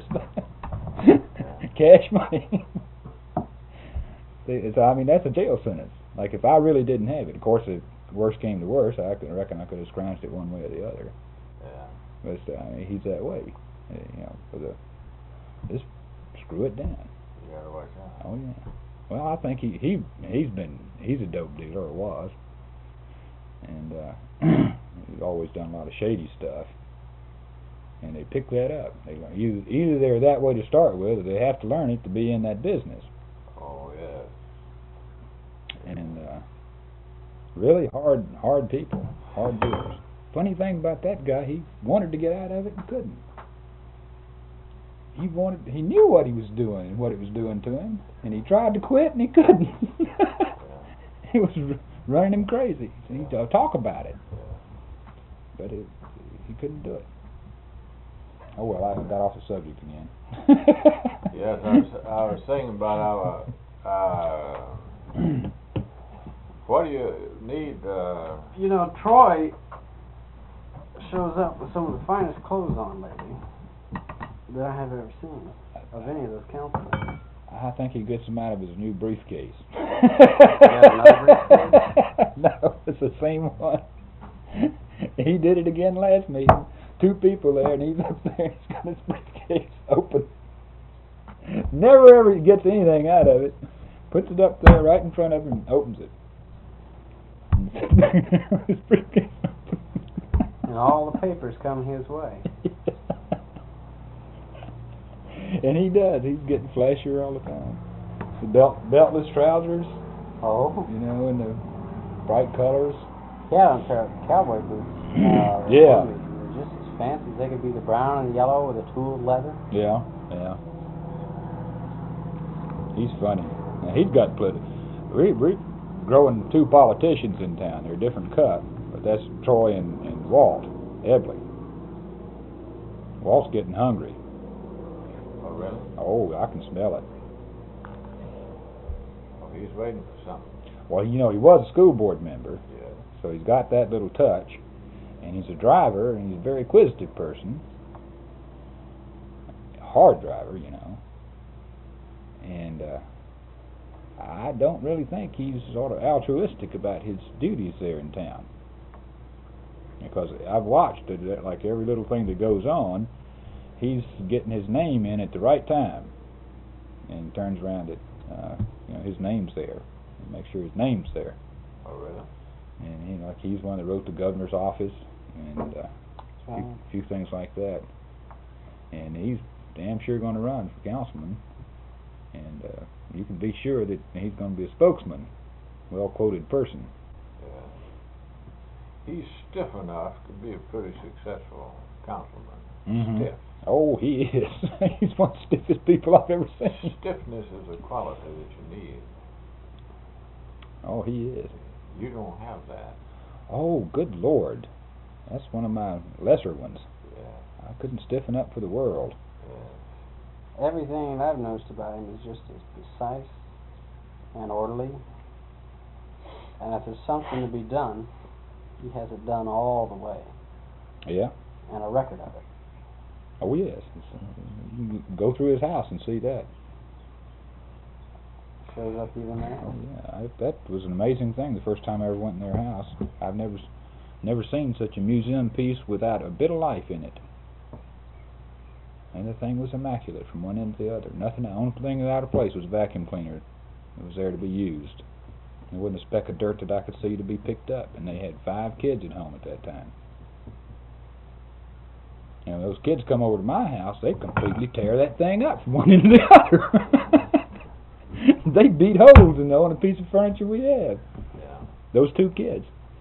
Cash money. It's, I mean, that's a jail sentence. Like, if I really didn't have it, of course, if worst came to worst, I could reckon I could have scrounged it one way or the other. Yeah. But uh, I mean, he's that way. Uh, you know, for the just screw it down. You gotta watch out. Oh yeah. Well, I think he he he's been he's a dope dealer, or was, and uh, he's always done a lot of shady stuff. And they pick that up. They learn, either, either they're that way to start with, or they have to learn it to be in that business. Oh yes. And uh, really hard, hard people, hard dealers. Funny thing about that guy, he wanted to get out of it and couldn't. He wanted, he knew what he was doing and what it was doing to him, and he tried to quit and he couldn't. It was r- running him crazy. So he'd uh, talk about it, but it, he couldn't do it. Oh well, I got off the subject again. Yes, I was, I was thinking about our. Uh, what do you need? Uh, You know, Troy shows up with some of the finest clothes on lately that I have ever seen of any of those councilmen. I think he gets them out of his new briefcase. another briefcase? No, it's the same one. He did it again last meeting. Two people there, and he's up there. He's got his briefcase open. Never ever gets anything out of it. Puts it up there right in front of him and opens it. His briefcase open. And all the papers come his way. And he does. He's getting flashier all the time. The belt, beltless trousers, Oh. you know, and the bright colors. He had on a pair of cowboy boots. Uh, Yeah. They're just as fancy. They could be the brown and yellow with a tooled leather. Yeah, yeah. He's funny. Now, he's got plenty. We, we're growing two politicians in town. They're a different cut, but that's Troy and, and Walt Ebley. Walt's getting hungry. oh really? Oh, I can smell it. Oh, he's waiting for something. Well, you know, he was a school board member, Yeah. so he's got that little touch. And he's a driver, and he's a very inquisitive person. A hard driver, you know. And uh, I don't really think he's sort of altruistic about his duties there in town. Because I've watched it, like every little thing that goes on, he's getting his name in at the right time. And turns around that, uh, you know, his name's there. And make sure his name's there. Oh really? And you know, like he's one that wrote the governor's office and uh, a few, few things like that. And he's damn sure going to run for councilman. and uh, you can be sure that he's going to be a spokesman, well-quoted person. Yeah. He's stiff enough to be a pretty successful councilman. Mm-hmm. Stiff. Oh, he is. He's one of the stiffest people I've ever seen. Stiffness is a quality that you need. Oh, he is. You don't have that. Oh, good Lord. That's one of my lesser ones. Yeah. I couldn't stiffen up for the world. Yeah. Everything that I've noticed about him is just as precise and orderly. And if there's something to be done, he has it done all the way. Yeah. And a record of it. Oh, yes. It's, uh, you can go through his house and see that. Shows up even there. Oh, yeah. I, that was an amazing thing the first time I ever went in their house. I've never never seen such a museum piece without a bit of life in it. And the thing was immaculate from one end to the other. Nothing, the only thing out of place was a vacuum cleaner. It was there to be used. There wasn't a speck of dirt that I could see to be picked up. And they had five kids at home at that time. And when those kids come over to my house, they completely tear that thing up from one end to the other. They beat holes in the only piece of furniture we have. Yeah. Those two kids.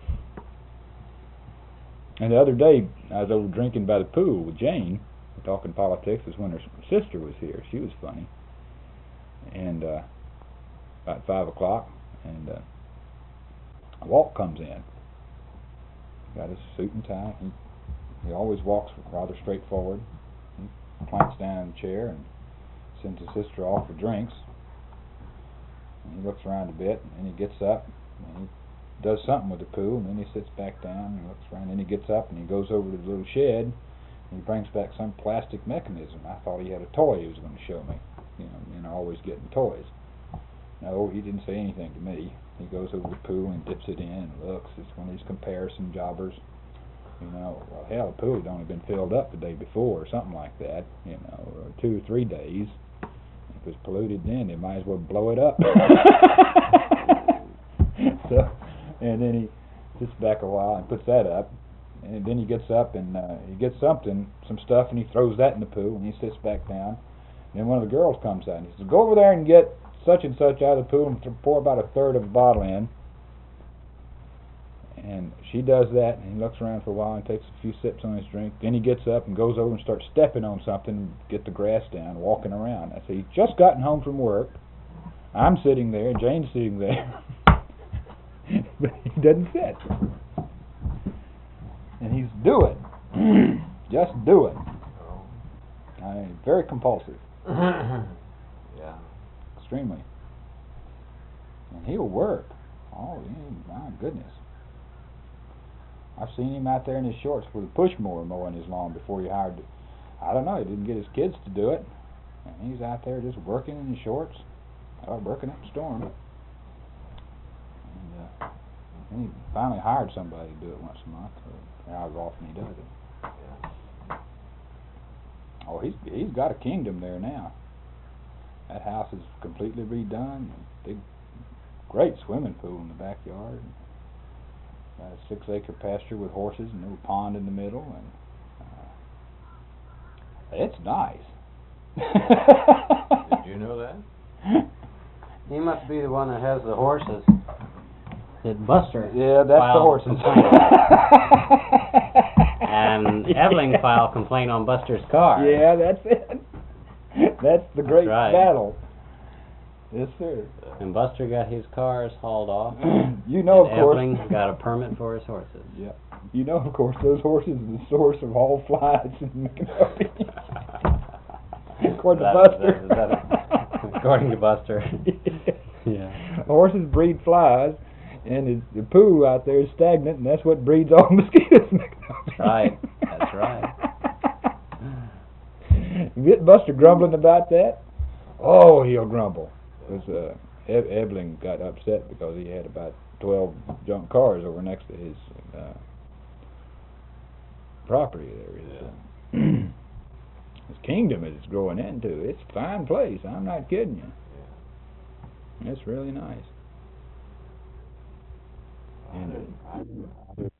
And the other day, I was over drinking by the pool with Jane, talking politics. It was when her sister was here. She was funny. And uh, about five o'clock, and uh, Walt comes in. Got his suit and tie. He, he always walks rather straightforward. He planks down in the chair and sends his sister off for drinks. And he looks around a bit, and then he gets up, and he does something with the pool, and then he sits back down and looks around, and then he gets up and he goes over to the little shed, and he brings back some plastic mechanism. I thought he had a toy he was going to show me. You know, men are always getting toys. No, he didn't say anything to me. He goes over to the pool and dips it in and looks. It's one of these comparison jobbers. You know, well, hell, the pool had only been filled up the day before or something like that, you know, or two or three days. If it was polluted then, they might as well blow it up. So, and then he sits back a while and puts that up, and then he gets up and uh, he gets something, some stuff, and he throws that in the pool, and he sits back down. And then one of the girls comes out and he says, "Go over there and get such and such out of the pool and pour about a third of a bottle in." And she does that, and he looks around for a while and takes a few sips on his drink. Then he gets up and goes over and starts stepping on something, get the grass down, walking around. I say, he's just gotten home from work. I'm sitting there, and Jane's sitting there. But he doesn't sit. And he's doing. Just doing. I mean, very compulsive. Yeah. Extremely. And he'll work. Oh, yeah, my goodness. I've seen him out there in his shorts with a push mower mowing his lawn before he hired, I don't know, he didn't get his kids to do it. And he's out there just working in his shorts, uh, working up a storm. And uh, then he finally hired somebody to do it once a month, or however often he does it. Yeah. Oh, he's he's got a kingdom there now. That house is completely redone. Big, great swimming pool in the backyard. Got a six-acre pasture with horses and a little pond in the middle, and uh, it's nice. Did you know that? He must be the one that has the horses that Buster Yeah, that's the filed horses. complaint. And Evelyn filed complaint on Buster's car. Yeah, that's it. That's the That's great right. battle. Yes, sir. And Buster got his cars hauled off. You know, and of course. Evelyn got a permit for his horses. Yeah. You know, of course, those horses are the source of all flies in McNulty. According to That- Buster. that- that- according to Buster. Yeah. Horses breed flies, and his, the poo out there is stagnant, and that's what breeds all mosquitoes in McNulty. That's right. That's right. You get Buster grumbling about that? Oh, he'll grumble. Because uh, e- Evelyn got upset because he had about twelve junk cars over next to his uh, property there. His, Yeah. uh, his kingdom is growing into. It's a fine place. I'm not kidding you. Yeah. It's really nice. I And, didn't- I-